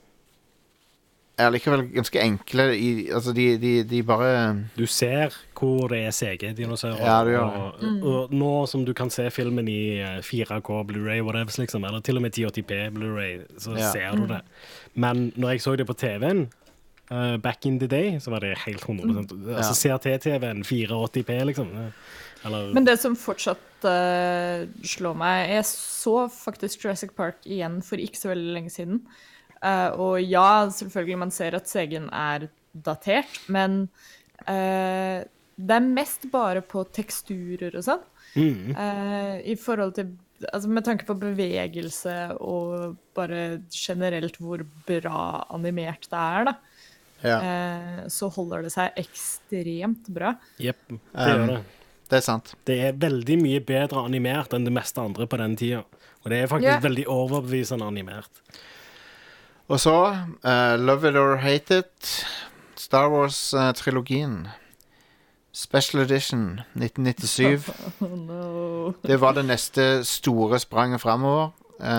er likevel ganske enkle altså de bare Du ser hvor det er CG-dinosaurer. Ja, du gjør det. Og nå som du kan se filmen i 4K Blu-ray, whatever, liksom, eller til og med 1080p Blu-ray, så ser du det. Men når jeg så det på TV-en, back in the day, så var det helt 100%. Altså CRT-TV-en, 480p, liksom. Men det som fortsatt slår meg, jeg så faktisk Jurassic Park igjen for ikke så veldig lenge siden. Og ja, selvfølgelig man ser at CG-en er datert, men det er mest bare på teksturer og sånn. I forhold til, altså med tanke på bevegelse og bare generelt hvor bra animert det er da. Ja. Så holder det seg ekstremt bra. Jep, det gjør det. Det er sant. Det er veldig mye bedre animert enn det meste andre på den tiden. Og det er faktisk veldig overbevisende animert. Og så, Love It or Hate It, Star Wars-trilogien. Special Edition 1997. No. Det var det neste store spranget fremover.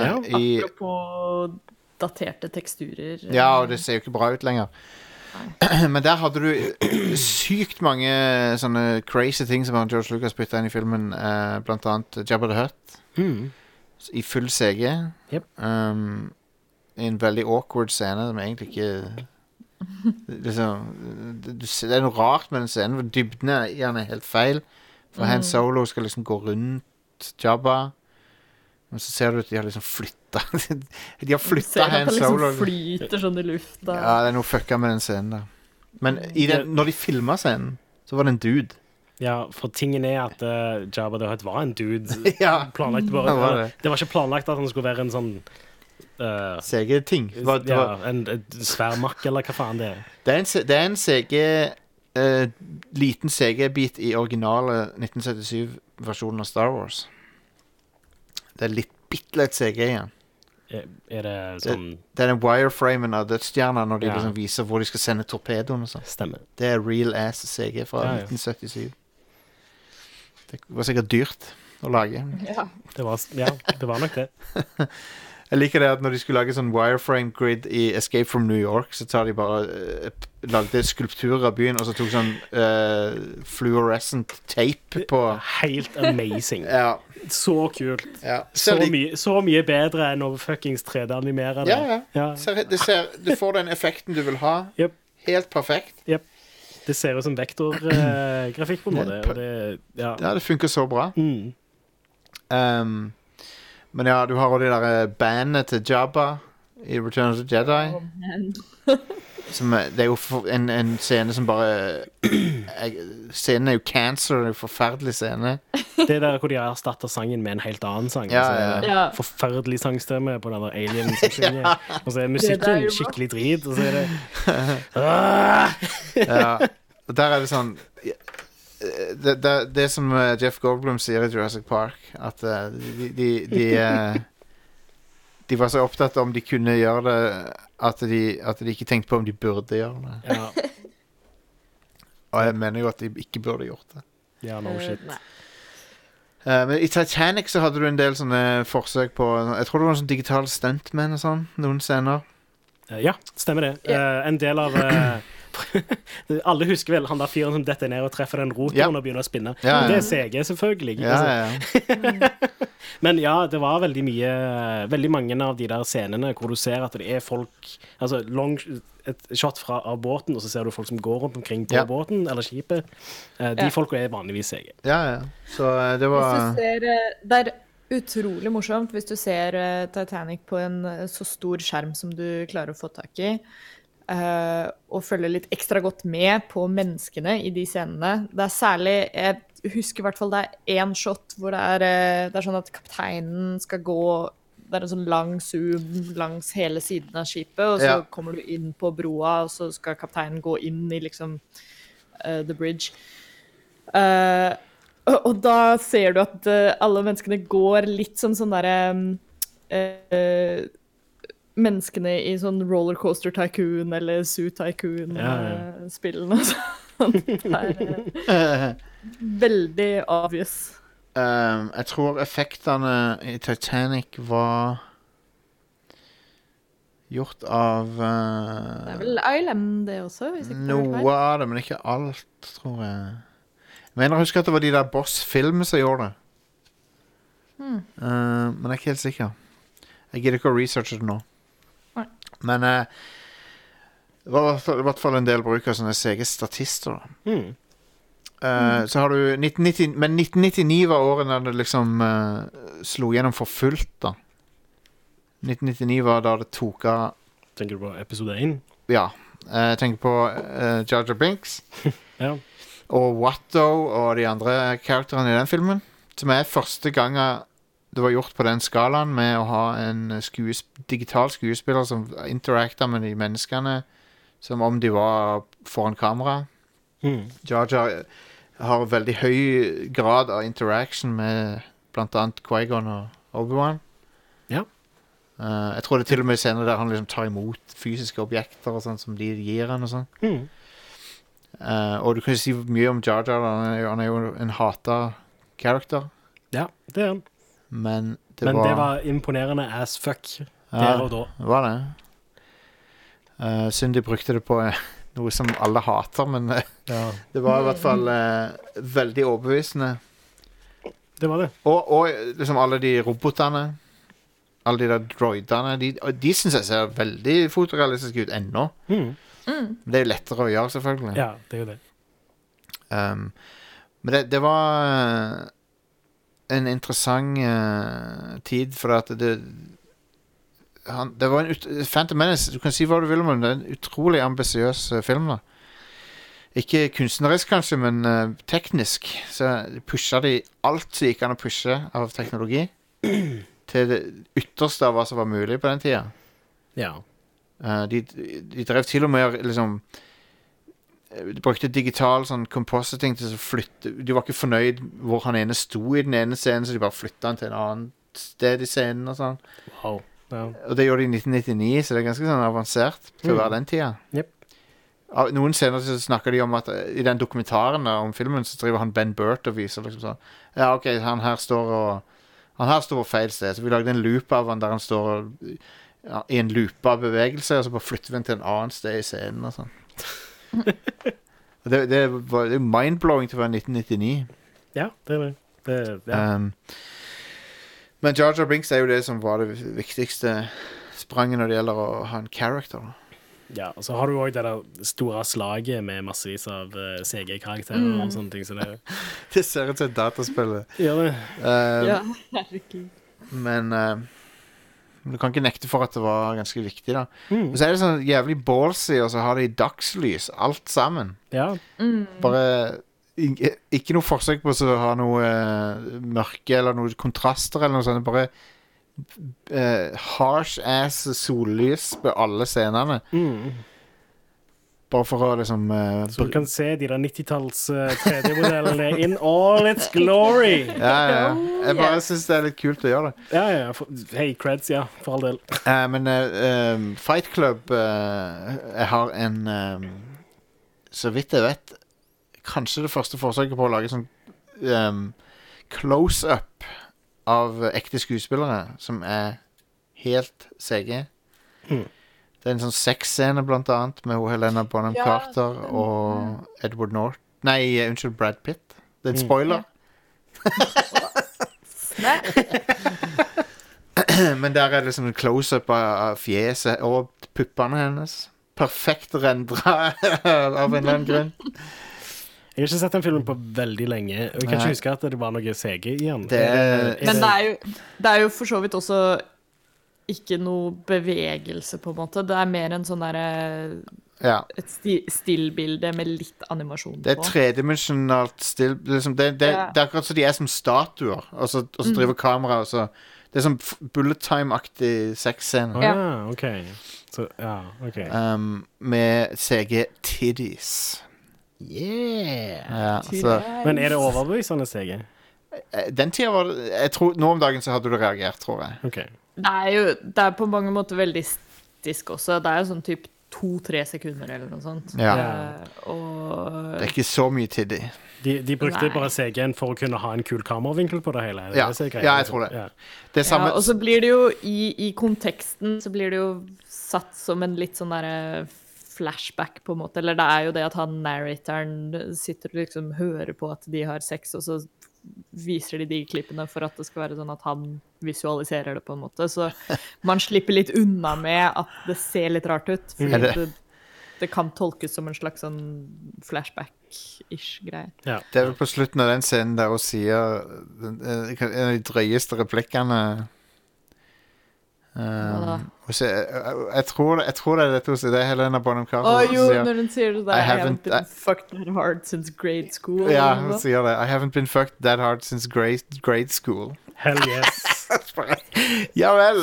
Apropos daterte teksturer. Ja, og det ser jo ikke bra ut lenger. Men der hadde du sykt mange sånne crazy ting som George Lucas bytta inn i filmen, blant annet Jabba the Hutt i full CG. Yep. I en veldig awkward scene som egentlig ikke det er noe rart med den scenen, for dybden er gjerne helt feil, for Han Solo skal liksom gå rundt Jabba, men så ser du at de har liksom flyttet de har flyttet Han Solo. Liksom flyter sånn i lufta. Ja, det er noe fucka med den scenen der. Men når de filmet scenen, så var det en dude. Ja, for tingen er at Jabba the Hutt var en dude. Ja, planlagt bare. Det var ikke planlagt at han skulle være en sånn CG-ting. En svær makk, eller hva faen det er. Det er en CG liten CG-bit i originale 1977-versjonen av Star Wars. Det er bittelett CG igjen. Er det sånn det er den wireframen av dødsstjerna når de liksom viser hvor de skal sende torpedoen og sånn. Stemmer. Det er real ass CG fra 1977. Det var sikkert dyrt å lage. Ja. Det var nok det. Jeg liker det at når de skulle lage sånn wireframe grid i Escape from New York, så tar de bare lagde skulpturer av byen, og så tok sånn fluorescent tape på. Helt amazing. Ja. Så kult. Ja. Så mye bedre enn å fuckings 3D-animere det. Ja. Du får den effekten du vil ha. Yep. Helt perfekt. Yep. Det ser ut som vektorgrafikk på en måte. Og det funker så bra. Men ja, du har også de der bandene til Jabba i Return of the Jedi. det er jo en scene som bare scenen er jo cancer. Det er jo forferdelig scene. Det er der hvor de har erstattet sangen med en helt annen sang. Ja. Forferdelig sangstemme på den der alien som synger. Og så er musikken skikkelig drit. Og så er det ja. Og der er det sånn det som Jeff Goldblum sier i Jurassic Park, at de var så opptatt om de kunne gjøre det, at de ikke tenkte på om de burde gjøre det. Ja. Og jeg mener jo at de ikke burde gjort det. Ja, no shit. Men i Titanic så hadde du en del sånne forsøk på, jeg tror det var en sånn digital stuntman og sånn, noen scener. Ja, stemmer det. En del av alle husker vel han der fyren som detter ned og treffer den rotoren og begynner å spinne. Det er CG selvfølgelig. Men ja, det var veldig mange av de der scenene hvor du ser at det er folk, altså et shot av båten, og så ser du folk som går rundt omkring på båten eller skipet. De folka er vanligvis CG. Så det var... Det er utrolig morsomt hvis du ser Titanic på en så stor skjerm som du klarer å få tak i, og følger litt ekstra godt med på menneskene i de scenene. Det er særlig, jeg husker i hvert fall det er en shot hvor det er sånn at kapteinen skal gå, det er en sånn lang zoom langs hele siden av skipet, og så kommer du inn på broa, og så skal kapteinen gå inn i liksom the bridge. Og da ser du at alle menneskene går litt som sånn derre menneskene i sånn Rollercoaster Tycoon eller Zoo Tycoon-spillene. Det er veldig obvious. Jeg tror effektene i Titanic var gjort av det er vel ILM det også, hvis ikke noe av det, men ikke alt, tror jeg. Jeg mener, husker at det var de der Boss-filmene som gjorde det. Men jeg er ikke helt sikker. Jeg gidder ikke å researche det nå. Men det var i hvert fall en del bruk av sånne CG-statister. Så har du 1990, men 1999 var året da det liksom slo gjennom for fullt da. 1999 var da det tok av. Tenker du på episode 1? Ja, jeg tenker på Jar Jar Binks og Watto og de andre karakterene i den filmen, som er første gangen det var gjort på den skalaen med å ha en digital skuespiller som interakter med de menneskene som om de var foran kamera. Jar Jar har veldig høy grad av interaction med blant annet Qui-Gon og Obi-Wan. Jeg tror det til og med senere der han liksom tar imot fysiske objekter og sånt som de gir han og sånn. Og du kan jo si mye om Jar Jar. Han er jo en hatet karakter. Ja, det er han. Men det var imponerende as fuck der og da. Det var det. Synd de brukte det på noe som alle hater, men det var i hvert fall veldig overbevisende. Det var det. Og liksom alle de robotene, alle de der droidene, de synes jeg ser veldig fotorealistiske ut ennå. Det er jo lettere å gjøre, selvfølgelig. Ja, det er jo det. Men det var en interessant tid, for at det var Phantom Menace, du kan si hva du vil om det, er en utrolig ambisiøs film da. Ikke kunstnerisk kanskje, men teknisk, så pushet de alt som gikk an å pushe av teknologi til det ytterste av hva som var mulig på den tiden. Ja. De drev til og med liksom de brukte digital sånn compositing til å flytte. De var ikke fornøyd hvor han ene sto i den ene scenen, så de bare flyttet han til en annen sted i scenen og sånn. Wow. Og det gjorde de i 1999, så det er ganske sånn avansert til å være den tida. Noen scener så snakker de om at i den dokumentaren om filmen så driver han Ben Burt og viser liksom sånn, ja ok, han her står på feil sted, så vi lagde en loop av han der han står i en loopa bevegelse, og så bare flytter vi han til en annen sted i scenen og sånn. Det er mind-blowing til å være 1999. Ja, det er det. Men Jar Jar Binks er jo det som var det viktigste spranget når det gjelder å ha en character. Ja, og så har du også det der store slaget med massevis av CG-karakterer og sånne ting. Så det ser ut som et dataspill. Ja, det. Ja, herregud. Men Men du kan ikke nekte for at det var ganske viktig da. Og så det sånn jævlig ballsy, og så har de dagslys, alt sammen. Ja. Bare ikke noe forsøk på å ha noe mørke eller noe kontraster eller noe sånt. Bare harsh ass sollys på alle scenene. Bare for å liksom så du kan se de der 90-talls 3D-modellene in all its glory. Ja. Jeg bare synes det litt kult å gjøre det. Ja. Hey, creds, ja, for all del. Men Fight Club jeg har en så vidt jeg vet kanskje det første forsøket på å lage sånn close-up av ekte skuespillere som helt CG. Det er en sånn sexscene blant annet med Helena Bonham Carter og Edward Norton. Nei, unnskyld, Brad Pitt. Det er en spoiler. Men der er det liksom en close-up av fjeset og puppene hennes. Perfekt rendret av en eller annen grunn. Jeg har ikke sett den filmen på veldig lenge. Og jeg kan ikke huske at det var noe CG i den. Men det er jo for så vidt også ikke noe bevegelse på en måte. Det er mer en sånn der et stillbilde med litt animasjon på. Det er tredimensjonalt still liksom, det er akkurat så de er som statuer og så driver kamera og så det er sånn bullet time-aktig sexscene. Ok. Så, ok. Med CG titties. Men er det overbevisende CG? Den tiden var jeg tror, nå om dagen så hadde du reagert, tror jeg. Ok. Det er på mange måter veldig stisk også. Det er jo sånn typ 2-3 sekunder eller noe sånt. Ja. Og det er ikke så mye tidlig. De brukte bare CG-en for å kunne ha en kul kameravinkel på det hele. Ja, jeg tror det. Det er samme... og så blir det jo i konteksten så blir det jo satt som en litt sånn der flashback på en måte. Eller det er jo det at han narratoren sitter og liksom hører på at de har sex, og så viser de klippene for at det skal være sånn at han visualiserer det på en måte. Så man slipper litt unna med at det ser litt rart ut. Fordi det kan tolkes som en slags sånn flashback-ish greie. Ja. Det er vel på slutten av den scenen der hun sier en av de drøyeste replikkene jeg tror det er dette hun sier. Det er Helena Bonham Carter når hun sier det der I haven't been fucked that hard since grade school. Ja, hun sier det. I haven't been fucked that hard since grade school. Hell yes. Ja vel.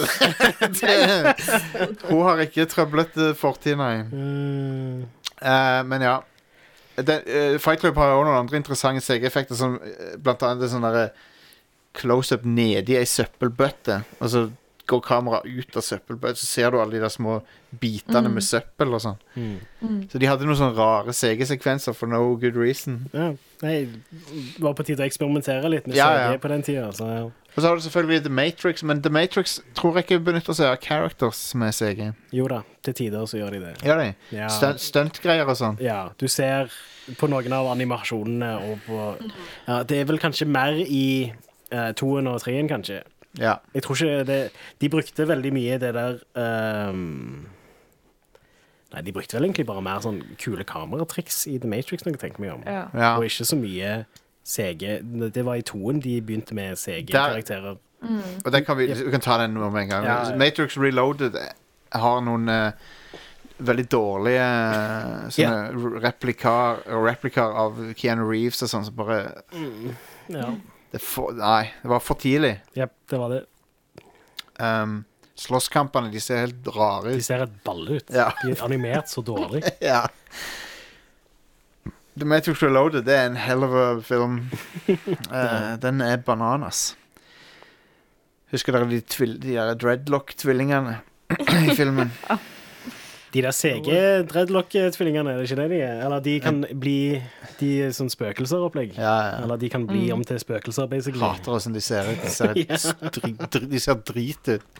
Hun har ikke trøblet fortiden, nei. Men ja Fight Club har også noen andre interessante CG-effekter som blant annet er sånn der close-up nede i ei søppelbøtte, og så går kamera ut av søppelbøtte, så ser du alle de der små bitene med søppel og sånn. Så de hadde noen sånne rare CG-sekvenser for no good reason. Ja, det var på tide å eksperimentere litt med CG på den tiden. Så, Og så har du selvfølgelig The Matrix, men The Matrix tror jeg ikke benytter seg av characters med CG. Jo da, til tider så gjør de det. Gjør de? Ja. Stuntgreier og sånn. Ja, du ser på noen av animasjonene og på... Ja, det er vel kanskje mer i 2-en og 3-en kanskje. Ja. Jeg tror ikke det... De brukte veldig mye det der... Nei, de brukte vel egentlig bare mer sånn kule kameratriks i The Matrix, når jeg tenker meg om. Ja. Og ikke så mye CG. Det var i 2-en de begynte med CG-karakterer. Og det kan vi kan ta den om en gang. Ja. Matrix Reloaded har noen veldig dårlige sånne replikar av Keanu Reeves og sånn, så bare... Ja. Nei, det var for tidlig. Jep, det var det. Slåsskampene, de ser helt rare ut. De ser et balle ut. Ja. De er animert så dårlig. Ja. The Matrix Reloaded, det er en hell of a film. Den er bananas. Husker dere de dreadlock-tvillingene i filmen? De der CG-dreadlock-tvillingene, er det ikke det de er? Eller de kan bli de sånn spøkelser-opplegg. Ja. Eller de kan bli om til spøkelser, basically. Hater hvordan de ser ut. De ser drit ut.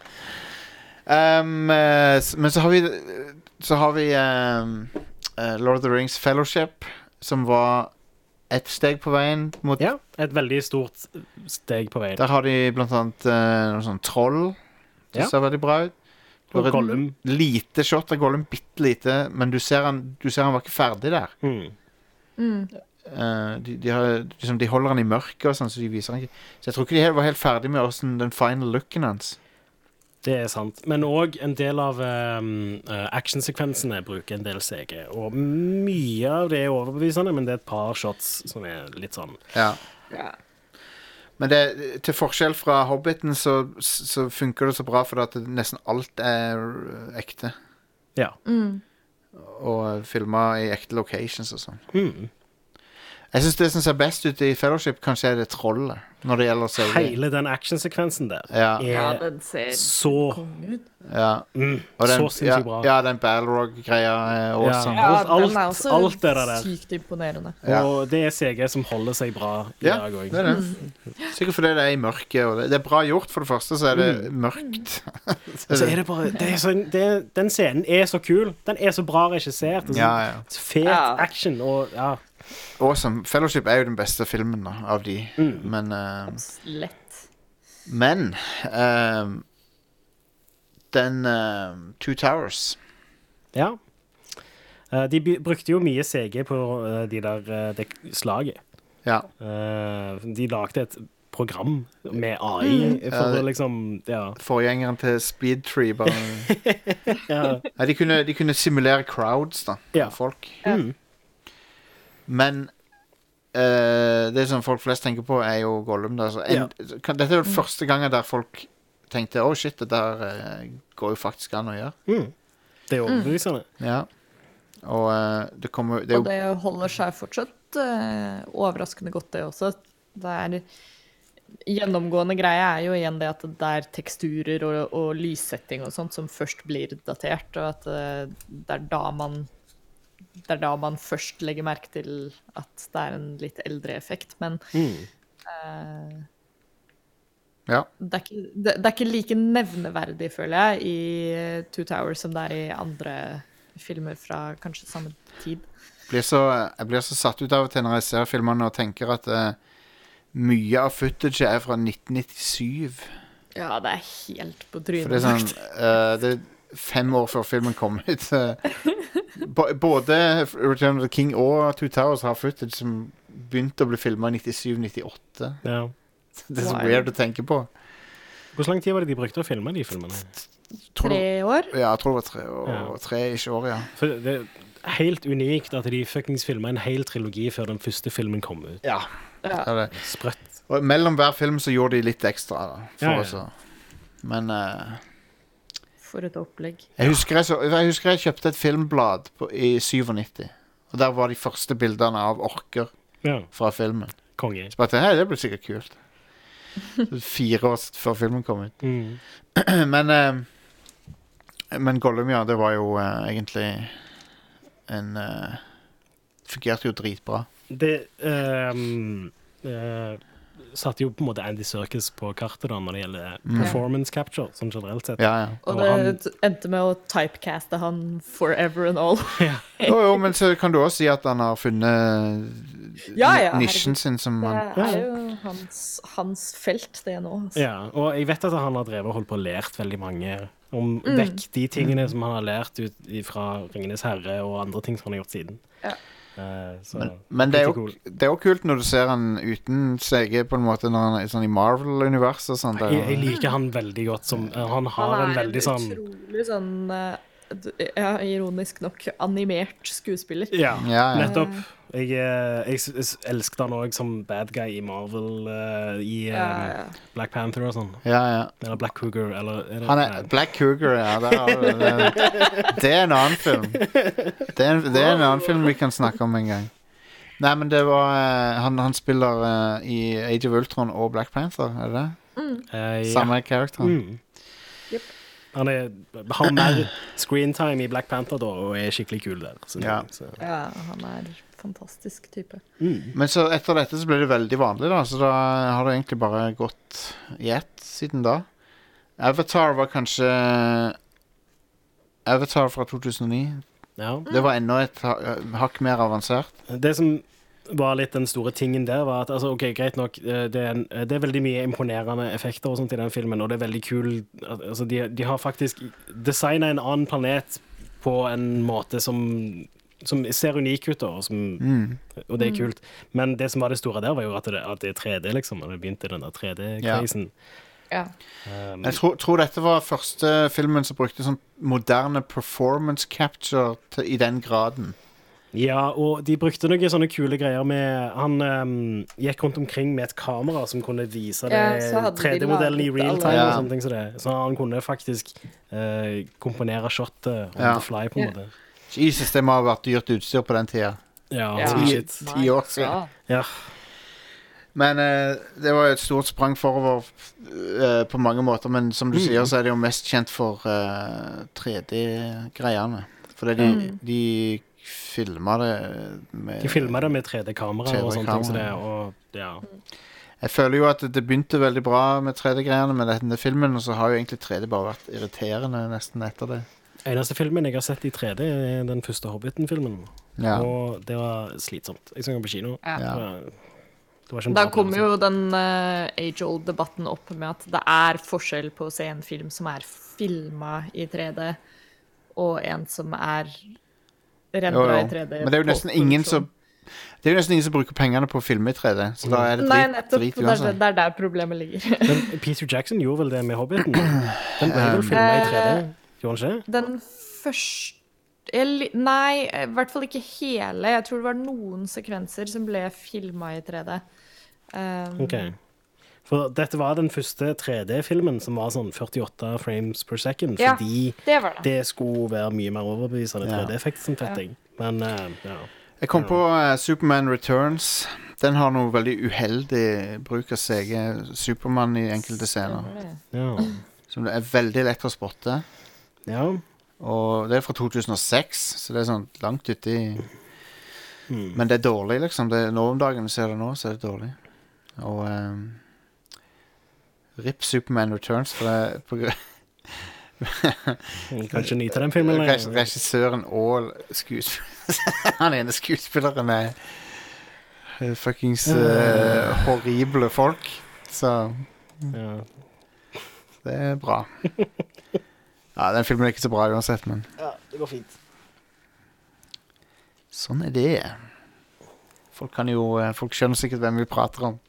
Men så har vi Lord of the Rings Fellowship, som var et steg på veien mot... Ja, et veldig stort steg på veien. Der har de blant annet noen sånn troll. Det ser veldig bra ut. Og Gollum. Lite shot av Gollum, bitte lite, men du ser han var ikke ferdig der. De holder han i mørket og sånn, så de viser han ikke. Så jeg tror ikke de var helt ferdig med den final looken hans. Det sant. Men også en del av actionsekvensene bruker en del CG. Og mye av det overbevisende, men det et par shots som litt sånn. Ja. Men til forskjell fra Hobbiten så funker det så bra for at nesten alt ekte. Ja. Og filmet i ekte locations og sånn. Jeg synes det som ser best ut i Fellowship kanskje det trollet når det gjelder å se hele den actionsekvensen der den ser så konge ut. og den, så sinnssykt bra. Ja, den Balrog-greia awesome. Den også alt det der. Sykt imponerende. Og det CG som holder seg bra i dag også. Det det. Sikkert fordi det i mørket. Og det bra gjort, for det første, så det mørkt. Så det bare den scenen så kul. Den så bra regissert. Så fet action og Awesome. Fellowship jo den beste filmen da, av de. Men lett. Men den Two Towers. Ja. De brukte jo mye CG på de der slaget. Ja. De lagde et program med AI for liksom forgjengeren til Speedtree bare de kunne simulere crowds da folk. Men det som folk flest tenker på jo Gollum da. Dette jo første gangen der folk tenkte shit, det der går jo faktisk an å gjøre. Det overbevisende. Ja. Og det kommer og det holder seg fortsatt overraskende godt det også. Det gjennomgående greie jo igjen det at det teksturer og lyssetting og sånt som først blir datert, og at det da man først legger merke til at det en litt eldre effekt, men det ikke like nevneverdig, føler jeg, i Two Towers som det i andre filmer fra kanskje samme tid. Jeg blir så satt ut av og til når jeg ser filmene og tenker at mye av footage fra 1997. Ja, det helt på trynet. For det sånn, det 5 år før filmen kom ut. Både Return of the King og Two Towers har footage som begynte å bli filmet i 97-98. Ja. Det så weird å tenke på. Hvor lang tid var det de brukte å filme de filmene? 3 år? Ja, jeg tror det var 3-ish år, ja. For det helt unikt at de fuckings filmet en hel trilogi før den første filmen kom ut. Ja. Det sprøtt. Og mellom hver film så gjorde de litt ekstra da, for oss. Men for et opplegg. Jeg husker jeg kjøpte et filmblad i 97, og der var de første bildene av orker fra filmen. Konge. Så bare, det blir sikkert kult. 4 år før filmen kom ut. Men Gollum, det var jo egentlig fungerte jo dritbra. Det satte jo på en måte Andy Serkis på kartet da, når det gjelder performance capture, sånn generelt sett. Og det endte med å typecaste han forever and all. Jo, men så kan du også si at han har funnet nisjen sin som han... Det jo hans felt, det nå. Altså. Ja, og jeg vet at han har drevet og holdt på og lært veldig mange om vekk de tingene som han har lært ut fra Ringenes Herre og andre ting som han har gjort siden. Ja. Men det jo kult når du ser han uten CG på en måte når han sånn i Marvel-universet og sånt. Jeg liker han veldig godt som, han har en veldig sånn utrolig sånn ironisk nok animert skuespiller. Ja. Nettopp. Jeg elsket han også som bad guy i Marvel i Black Panther og sånn. Eller Black Cougar eller, Black Cougar, det en annen film. Det en annen film vi kan snakke om en gang. Nei, men det var han spiller i Age of Ultron og Black Panther, det det? Samme karakter. Yep. Han har mer screentime i Black Panther da, og skikkelig kul der. Han fantastisk type. Men så etter dette så ble det veldig vanlig da, så da har det egentlig bare gått i ett siden da. Avatar var kanskje Avatar fra 2009. Det var enda et hakk mer avansert. Det som var litt den store tingen der var at, altså, ok, greit nok, det er veldig mye imponerende effekter og sånt i den filmen, og det er veldig kul, altså de har faktisk designet en annen planet på en måte som ser unik ut da, og det er kult. Men det som var det store der var jo at det er 3D liksom, og det begynte den der 3D-krisen. Ja. Jeg tror dette var første filmen som brukte sånn moderne performance capture i den graden. Ja, og de brukte noen sånne kule greier med han gikk rundt omkring med et kamera som kunne vise det 3D-modellen i real time og sånne ting så det. Så han kunne faktisk komponere shotet on the fly på en måte. Jesus, det må ha vært dyrt utstyr på den tiden. Ja, 10 år siden. Ja. Men det var jo et stort sprang forover på mange måter, men som du sier, så er det jo mest kjent for 3D-greiene. Fordi de filmet det med 3D-kamera og sånne ting så det, og Jeg føler jo at det begynte veldig bra med 3D-greiene med denne filmen, og så har jo egentlig 3D bare vært irriterende nesten etter det. Eneste filmen jeg har sett i 3D er den første Hobbiten-filmen, og det var slitsomt. Jeg så den på kino. Da kommer jo den age-old-debatten opp med at det er forskjell på å se en film som er filmet i 3D, og en som er rendret i 3D. Men det er jo nesten ingen som bruker pengene på å filme i 3D, så da er det drit uansett. Det er der problemet ligger. Men Peter Jackson gjorde vel det med Hobbiten? Den ble vel filmet i 3D? Gjorde han ikke? Den første... Nei, i hvert fall ikke hele. Jeg tror det var noen sekvenser som ble filmet i 3D. Ok. For dette var den første 3D-filmen som var sånn 48 frames per second, fordi det skulle være mye mer overbevisende 3D-effekt som fetting. Men, Jeg kom på Superman Returns. Den har noe veldig uheldig bruk av CG Superman i enkelte scener. Som det er veldig lett å spotte. Ja. Og det er fra 2006, så det er sånn langt ute i Men det er dårlig, liksom. Nå om dagen vi ser det nå, så er det dårlig. Og RIP Superman Returns, for det kan ikke nyte den filmen. Regissøren og skuespilleren han ene skuespilleren er fuckings horrible folk. Så det er bra. Ja, den filmen er ikke så bra uansett, men ja, det går fint. Sånn er det. Folk skjønner sikkert hvem vi prater om.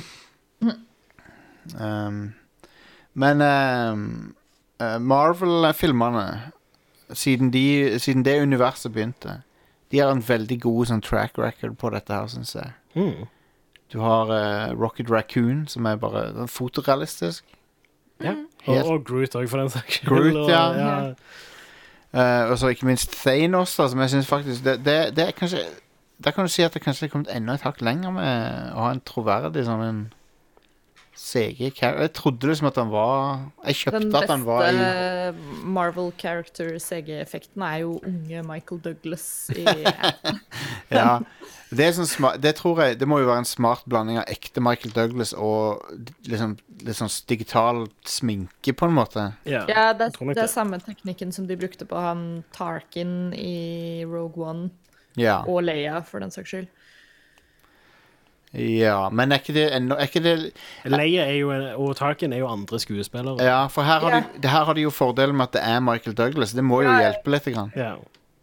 Men Marvel-filmerne, siden det universet begynte, de har en veldig god sånn track record på dette her, synes jeg. Du har Rocket Raccoon, som er bare fotorealistisk. Ja, og Groot også for den saks skyld. Groot, og så ikke minst Thanos da, som jeg synes faktisk det er kanskje, der kan du si at det kanskje er kommet enda et hakk lenger med å ha en troverdig sånn en CG jeg trodde liksom at han var jeg kjøpte at han var i den beste Marvel character CG-effekten er jo unge Michael Douglas i ja, det er sånn det tror jeg, det må jo være en smart blanding av ekte Michael Douglas og liksom litt sånn digital sminke på en måte. Ja, det er samme teknikken som de brukte på han Tarkin i Rogue One og Leia for den saks skyld. Ja, men er ikke det Leia og Tarkin er jo andre skuespillere. Ja, for her har de jo fordelen med at det er Michael Douglas. Det må jo hjelpe litt grann. Ja.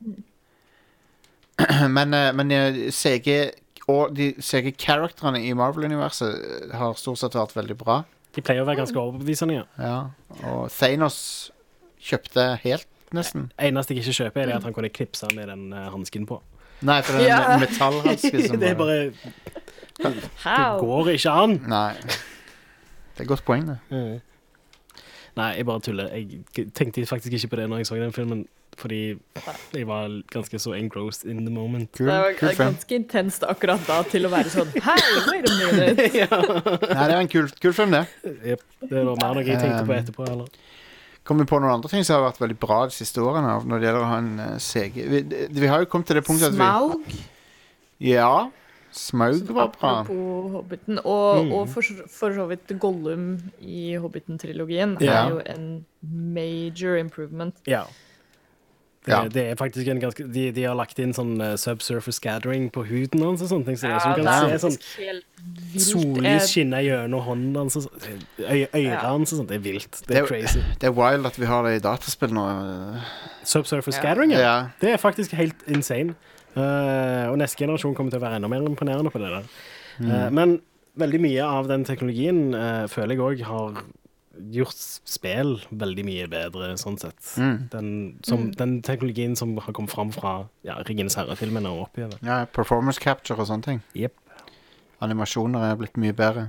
Men CG og de CG-karakterene i Marvel-universet har stort sett vært veldig bra. De pleier å være ganske overbevisende, og Thanos kjøpte helt, nesten. Eneste jeg ikke kjøper er at han kunne knipse med den hansken på. Nei, for det er en metallhanske som det er bare det går ikke an. Nei. Det er et godt poeng, det. Nei, jeg bare tuller. Jeg tenkte faktisk ikke på det når jeg så den filmen, fordi jeg var ganske så engrossed in the moment. Det var ganske intenst akkurat da til å være sånn hei, wait a minute. Nei, det var en kul film, det. Yep, det var mer noe jeg tenkte på etterpå, eller? Kommer vi på noen andre ting som har vært veldig bra de siste årene når det gjelder å ha en CG? Vi har jo kommet til det punktet at Smaug? Ja, Smaug var bra. På Hobbiten, og for så vidt Gollum i Hobbiten-trilogien er jo en major improvement. Ja. Det er faktisk en ganske de har lagt inn sånn subsurface scattering på huden hans og sånne ting, så du kan se sånn sollys skinne gjennom hånden hans øynene hans og sånt, det er vilt, det er crazy. Det er wild at vi har det i dataspill nå. Subsurface scattering, det er faktisk helt insane, og neste generasjon kommer til å være enda mer imponerende på det der. Men veldig mye av den teknologien føler jeg også har gjort spill veldig mye bedre, sånn sett. Den teknologien som har kommet fram fra Ringenes herre-filmen og oppover. Ja, performance capture og sånne ting. Yep. Animasjoner blitt mye bedre.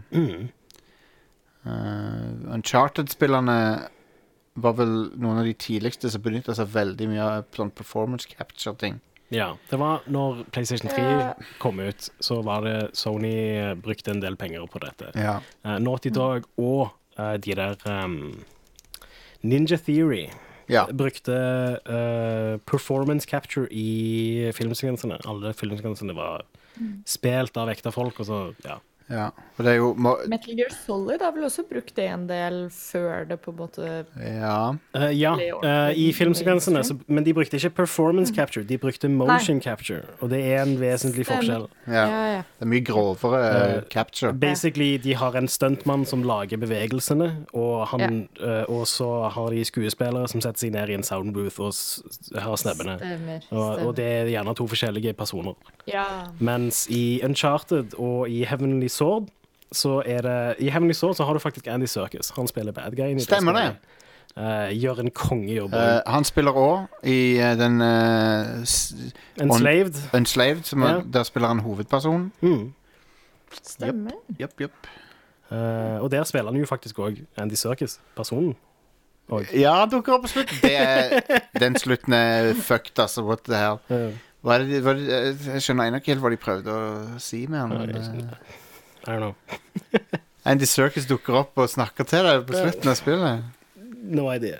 Uncharted-spillerne var vel noen av de tidligste som benyttet seg veldig mye av sånn performance capture-ting. Ja, det var når PlayStation 3 kom ut, så var det Sony brukte en del penger på dette. Ja. Naughty Dog og de der Ninja Theory brukte performance capture i filmsekvensene. Alle filmsekvensene var spilt av ekte folk, og så, Ja, og det jo Metal Gear Solid har vel også brukt det en del før det på en måte i filmsekvensene, men de brukte ikke performance capture, de brukte motion capture, og det en vesentlig forskjell. Det mye grovere capture. Basically, de har en stuntmann som lager bevegelsene, og så har de skuespillere som setter seg ned i en soundbooth og har snebbene. Og det gjerne 2 forskjellige personer. Mens i Uncharted og i Heavenly Sword, så i Heavenly Sword så har du faktisk Andy Serkis. Han spiller bad guy. Stemmer det. Gjør en kongejobb. Han spiller også i den Enslaved, som der spiller han hovedperson. Stemmer. Yep. Og der spiller han jo faktisk også Andy Serkis, personen. Ja, dukker opp på slutten. Den slutten fucked, altså. What the hell? Jeg skjønner ikke helt hva de prøvde å si med han. I don't know. Andy Serkis dukker opp og snakker til deg på slutten av spillet. No idea.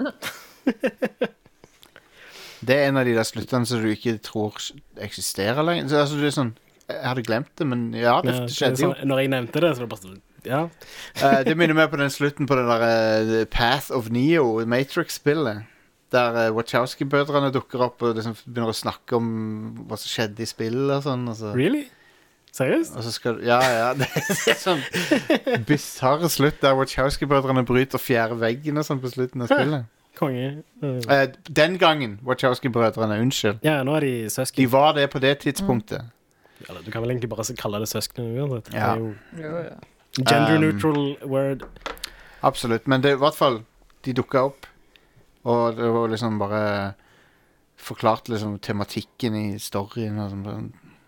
Det en av de der sluttene som du ikke tror eksisterer lenger. Altså, du sånn, jeg hadde glemt det, men det skjedde jo. Når jeg nevnte det, så var det bare det minner meg på den slutten på den der Path of Neo, Matrix-spillet. Der Wachowski-brødrene dukker opp og liksom begynner å snakke om hva som skjedde i spillet og sånn. Altså. Really? Seriøst? Og så skal det er sånn bizarre slutt der Wachowski-brødrene bryter 4. veggen og sånn på slutten av spillet. Konge. Den gangen Wachowski-brødrene, unnskyld. Ja, nå de søsken. De var det på det tidspunktet. Eller, du kan vel egentlig bare kalle det søsken uansett. Ja. Det er jo gender neutral word. Absolutt, men det i hvert fall de dukket opp. Og det var liksom bare forklart liksom tematikken i storyen og sånn.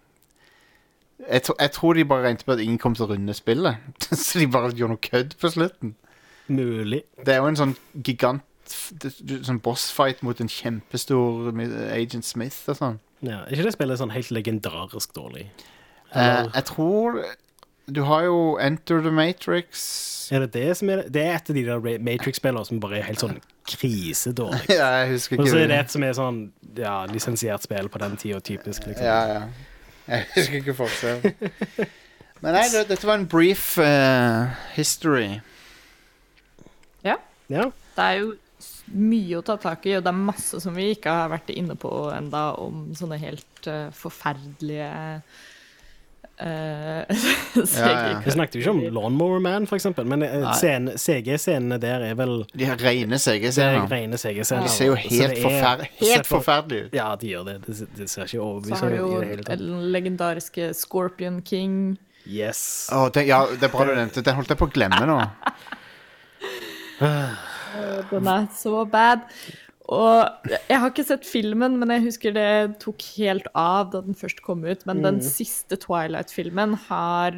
Jeg tror de bare regnet på at ingen kom til å runde spillet. Så de bare gjorde noe kødd på slutten. Mulig. Det er jo en sånn gigant sånn bossfight mot en kjempestor Agent Smith og sånn. Ja, ikke det spillet sånn helt legendarisk dårlig? Jeg tror du har jo Enter the Matrix. Er det som er det? Det er et av de der Matrix-spillere som bare er helt sånn krisedårlig. Ja, jeg husker ikke. Og så er det et som er sånn lisensiert spill på den tiden, typisk liksom. Ja. Jeg husker ikke forskjell. Men nei, dette var en brief history. Ja. Det er jo mye å ta tak i, og det er masse som vi ikke har vært inne på enda om sånne helt forferdelige Vi snakket jo ikke om Lawnmower Man for eksempel, men CG-scenene der er vel de har rene CG-scener. De ser jo helt forferdelig ut. Ja, de gjør det. Det ser ikke overbevisende ut i det hele tatt. Så har du jo den legendariske Scorpion King. Yes. Det er bra du nevnte. Den holdt jeg på å glemme nå. Den er så bad. Og jeg har ikke sett filmen, men jeg husker det tok helt av da den først kom ut. Men den siste Twilight-filmen har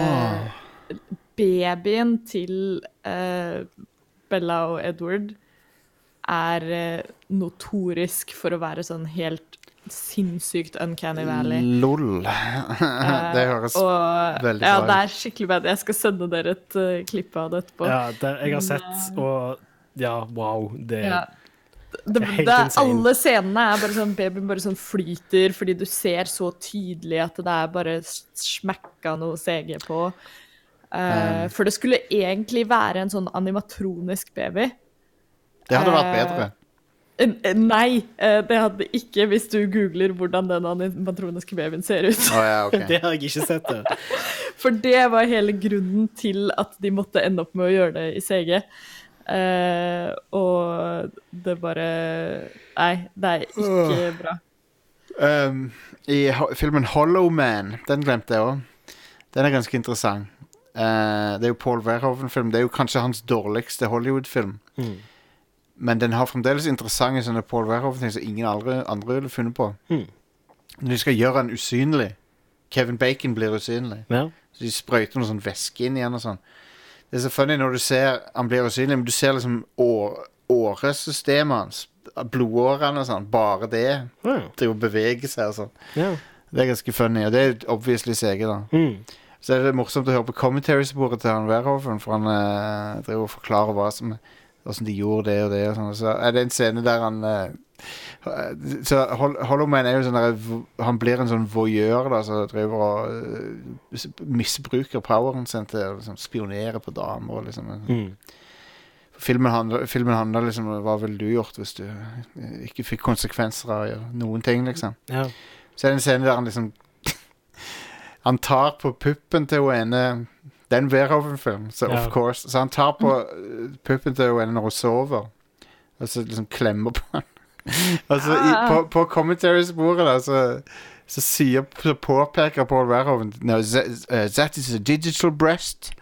babyen til Bella og Edward er notorisk for å være sånn helt sinnssykt Uncanny Valley. Lol. Det høres veldig bra ut. Det er skikkelig bad. Jeg skal sende dere et klipp av det etterpå. Ja, jeg har sett, og wow, det alle scenene er bare sånn, babyen bare sånn flyter, fordi du ser så tydelig at det er bare smekka noe CG på. For det skulle egentlig være en sånn animatronisk baby. Det hadde vært bedre. Nei, det hadde ikke hvis du googler hvordan den animatroniske babyen ser ut. Okay. Det har jeg ikke sett det. For det var hele grunnen til at de måtte ende opp med å gjøre det i CG. Og det bare nei, det er ikke bra. I filmen Hollow Man, den glemte jeg også. Den er ganske interessant. Det er jo Paul Verhoeven-film. Det er jo kanskje hans dårligste Hollywood-film. Men den har fremdeles interessante sånne Paul Verhoeven-ting som ingen andre ville funnet på. Når de skal gjøre han usynlig. Kevin Bacon blir usynlig. Ja. Så de sprøyter noe sånn væske inn igjen og sånn. Det er så funny når du ser han blir usynlig, men du ser liksom åresystemet hans. Blodårene og sånn. Bare det. Det å bevege seg og sånn. Ja. Det er ganske funny, og det er obviously CG da. Så er det morsomt å høre på commentary-sporet til han Verhoeven, for han driver og forklarer hvordan de gjorde det og det og sånn. Så er det en scene der han så Hollow Man er jo sånn der, han blir en sånn voyeur da, så driver og misbruker poweren sin til å liksom, spionere på damer og liksom. Filmen handler liksom, hva ville du gjort hvis du ikke fikk konsekvenser av noen ting liksom. Ja. Så er det en scene der han liksom han tar på puppen til henne. Det er en Verhoeven-film, så of course. Så han tar på puppen til henne når hun sover, og så liksom klemmer på han. Altså på commentary-sporet da, så påpeker Paul Verhoeven no, that is a digital breast.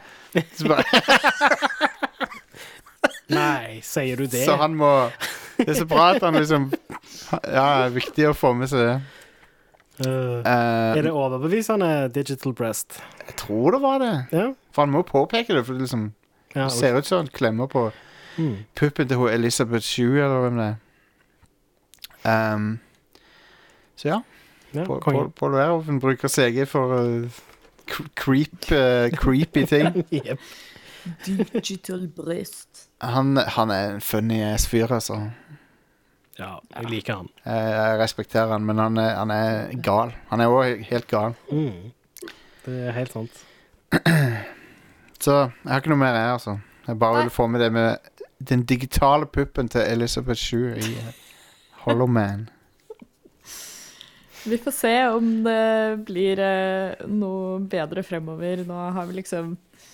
Nei, sier du det? Så han må det er så bra at han liksom ja, det er viktig å få med seg det. Er det overbevisende digital breast? Jeg tror det var det. Ja. For han må påpeke det, for det liksom ser ut som han klemmer på puppen til Elizabeth Shue eller hvem det er. Så ja, Paul Verhoeven bruker CG for creepy ting. Yep. Digital breast. Han er en funny ass-fyr, altså. Ja, jeg liker han. Jeg respekterer han, men han er gal. Han er også helt gal. Det er helt sant. Så jeg har ikke noe mer her, altså. Jeg bare vil få med det med den digitale puppen til Elizabeth Shue i Hollow Man. Vi får se om det blir noe bedre fremover. Nå har vi liksom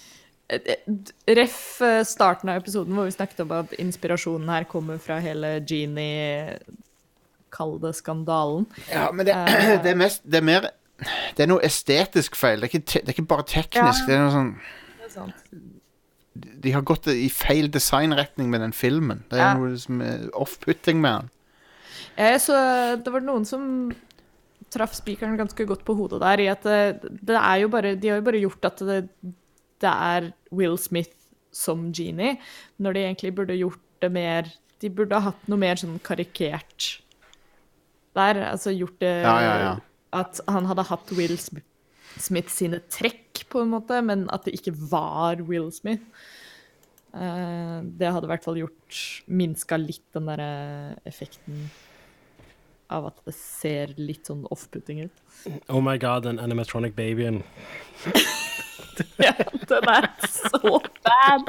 ref starten av episoden hvor vi snakket om at inspirasjonen her kommer fra hele Genie kall det skandalen. Ja, men det er mer det er noe estetisk feil. Det er ikke bare teknisk. Ja. Det er noe sånn det er sant. De har gått i feil designretning med den filmen. Det er noe som er off-putting med den. Så det var noen som traff spikeren ganske godt på hodet der i at det er jo bare, de har jo bare gjort at det er Will Smith som Genie, når de egentlig burde gjort det mer, de burde ha hatt noe mer sånn karikert der, altså gjort det at han hadde hatt Will Smith sine trekk på en måte, men at det ikke var Will Smith. Det hadde i hvert fall minska litt den der effekten av at det ser litt sånn off-putting ut. Oh my god, den animatronic babyen. Ja, den er så bad.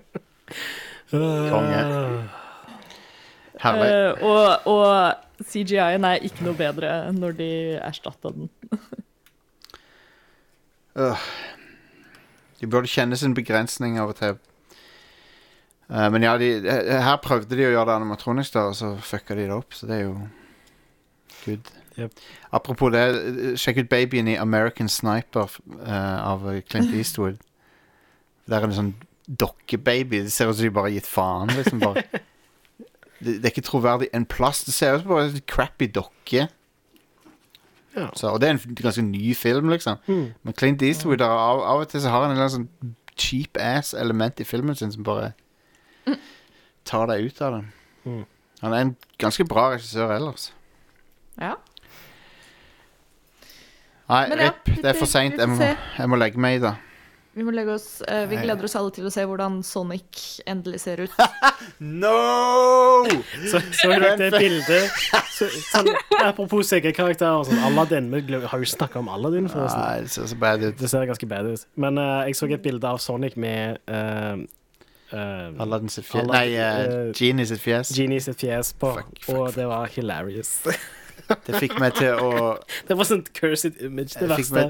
Konge. Herlig. Og CGI-en er ikke noe bedre når de erstattet den. De burde kjenne sin begrensning av og til. Men ja, her prøvde de å gjøre det animatronisk da, og så fucka de det opp, så det er jo good. Yep. Apropos det, sjekk ut babyen i American Sniper av Clint Eastwood. Der er en sånn dokkebaby. Det ser ut som de bare har gitt faen. Liksom bare. Det er ikke troverdig en plass. Det ser ut som bare en crappy dokke. Ja. Så, og det er en ganske ny film, liksom. Men Clint Eastwood, av og til så har han en sånn cheap ass element i filmen sin som bare tar deg ut av det. Han er en ganske bra regissør ellers. Ja. Nei, RIP, det er for sent. Jeg må legge meg i det. Vi må legge oss. Vi gleder oss alle til å se hvordan Sonic endelig ser ut. No! Så dere det bildet? Sånn, apropos CG-karakterer, sånn, Aladdin, vi har jo snakket om Aladdin forresten. Nei, det ser så bad ut. Det ser ganske bad ut. Men jeg så et bilde av Sonic med Aladdin sitt fjes. Nei, Genie sitt fjes. Genie sitt fjes på, og det var hilarious. Det fikk meg til å det var sånn cursed image, det verste.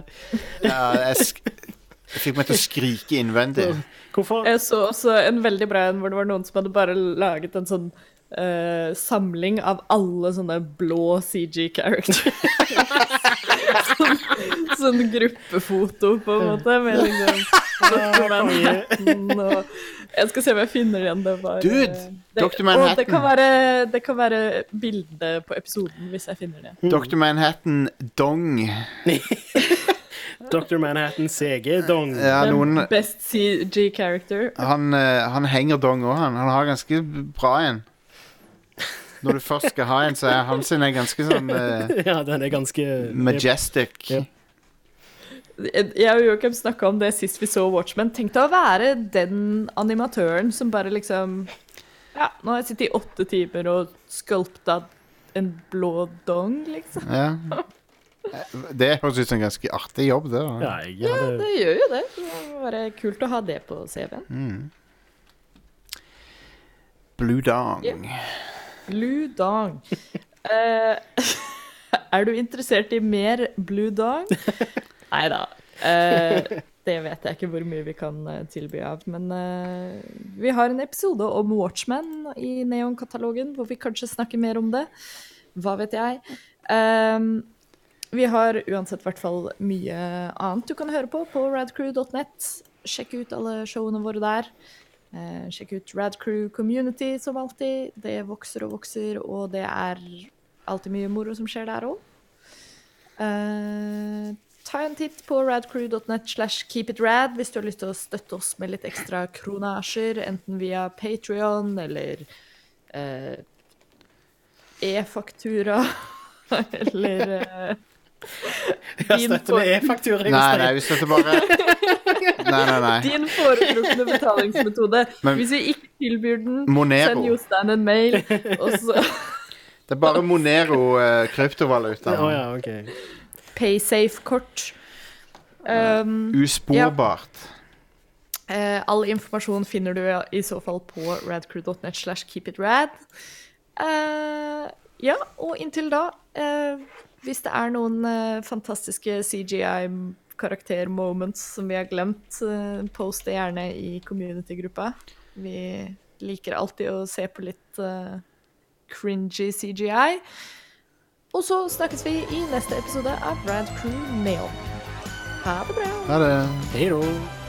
Jeg fikk meg til å skrike innvendig. Hvorfor? Jeg så også en veldig bra en hvor det var noen som hadde bare laget en sånn samling av alle sånne blå CG-characters. sånn gruppefoto, på en måte, med liksom Dr. Manhattan, og jeg skal se om jeg finner igjen det var... Dude, Dr. Manhattan. Og det kan være bilde på episoden, hvis jeg finner det. Dr. Manhattan Dong. Dr. Manhattan CG Dong. Ja, noen... Best CG-character. Han henger Dong også, han har ganske bra en. Når du først skal ha en, så han sin ganske sånn... ja, den ganske... Majestic. Ja. Jeg og Joachim snakket om det sist vi så Watchmen. Tenk deg å være den animatøren som bare liksom... Ja, nå har jeg sittet i 8 timer og skulptet en blå dong, liksom. Ja. Det høres ut som en ganske artig jobb, det. Da. Ja, det gjør jo det. Det må være kult å ha det på CV-en. Blue Dong. Yeah. Blue Dong. Er du interessert i mer Blue Dong? Neida. Det vet jeg ikke hvor mye vi kan tilby av, men vi har en episode om Watchmen i Neon-katalogen, hvor vi kanskje snakker mer om det. Hva vet jeg? Vi har uansett hvert fall mye annet du kan høre på radcrew.net. Sjekk ut alle showene våre der. Sjekk ut Radcrew Community som alltid. Det vokser og vokser, og det er alltid mye moro som skjer der også. Ta en titt på radcrew.net/keepitrad hvis du har lyst til å støtte oss med litt ekstra kronasjer, enten via Patreon eller e-faktura, eller... Jeg støtter med e-faktura. Nei, vi støtter bare... Nei. Din foretrukne betalingsmetode. Men, hvis vi ikke tilbyr den, Monero. Send Jostein en mail, og så... Det er bare Monero kryptovaluta. Ja, ok. PaySafe-kort. Usporbart. Ja. All informasjon finner du i så fall på radcrew.net/keepitrad. Ja, og inntil da... Hvis det er noen fantastiske CGI-karakter-moments som vi har glemt, post det gjerne i community-gruppa. Vi liker alltid å se på litt cringy CGI. Og så snakkes vi i neste episode av Radcrew Neon. Ha det bra! Ha det! Hei då!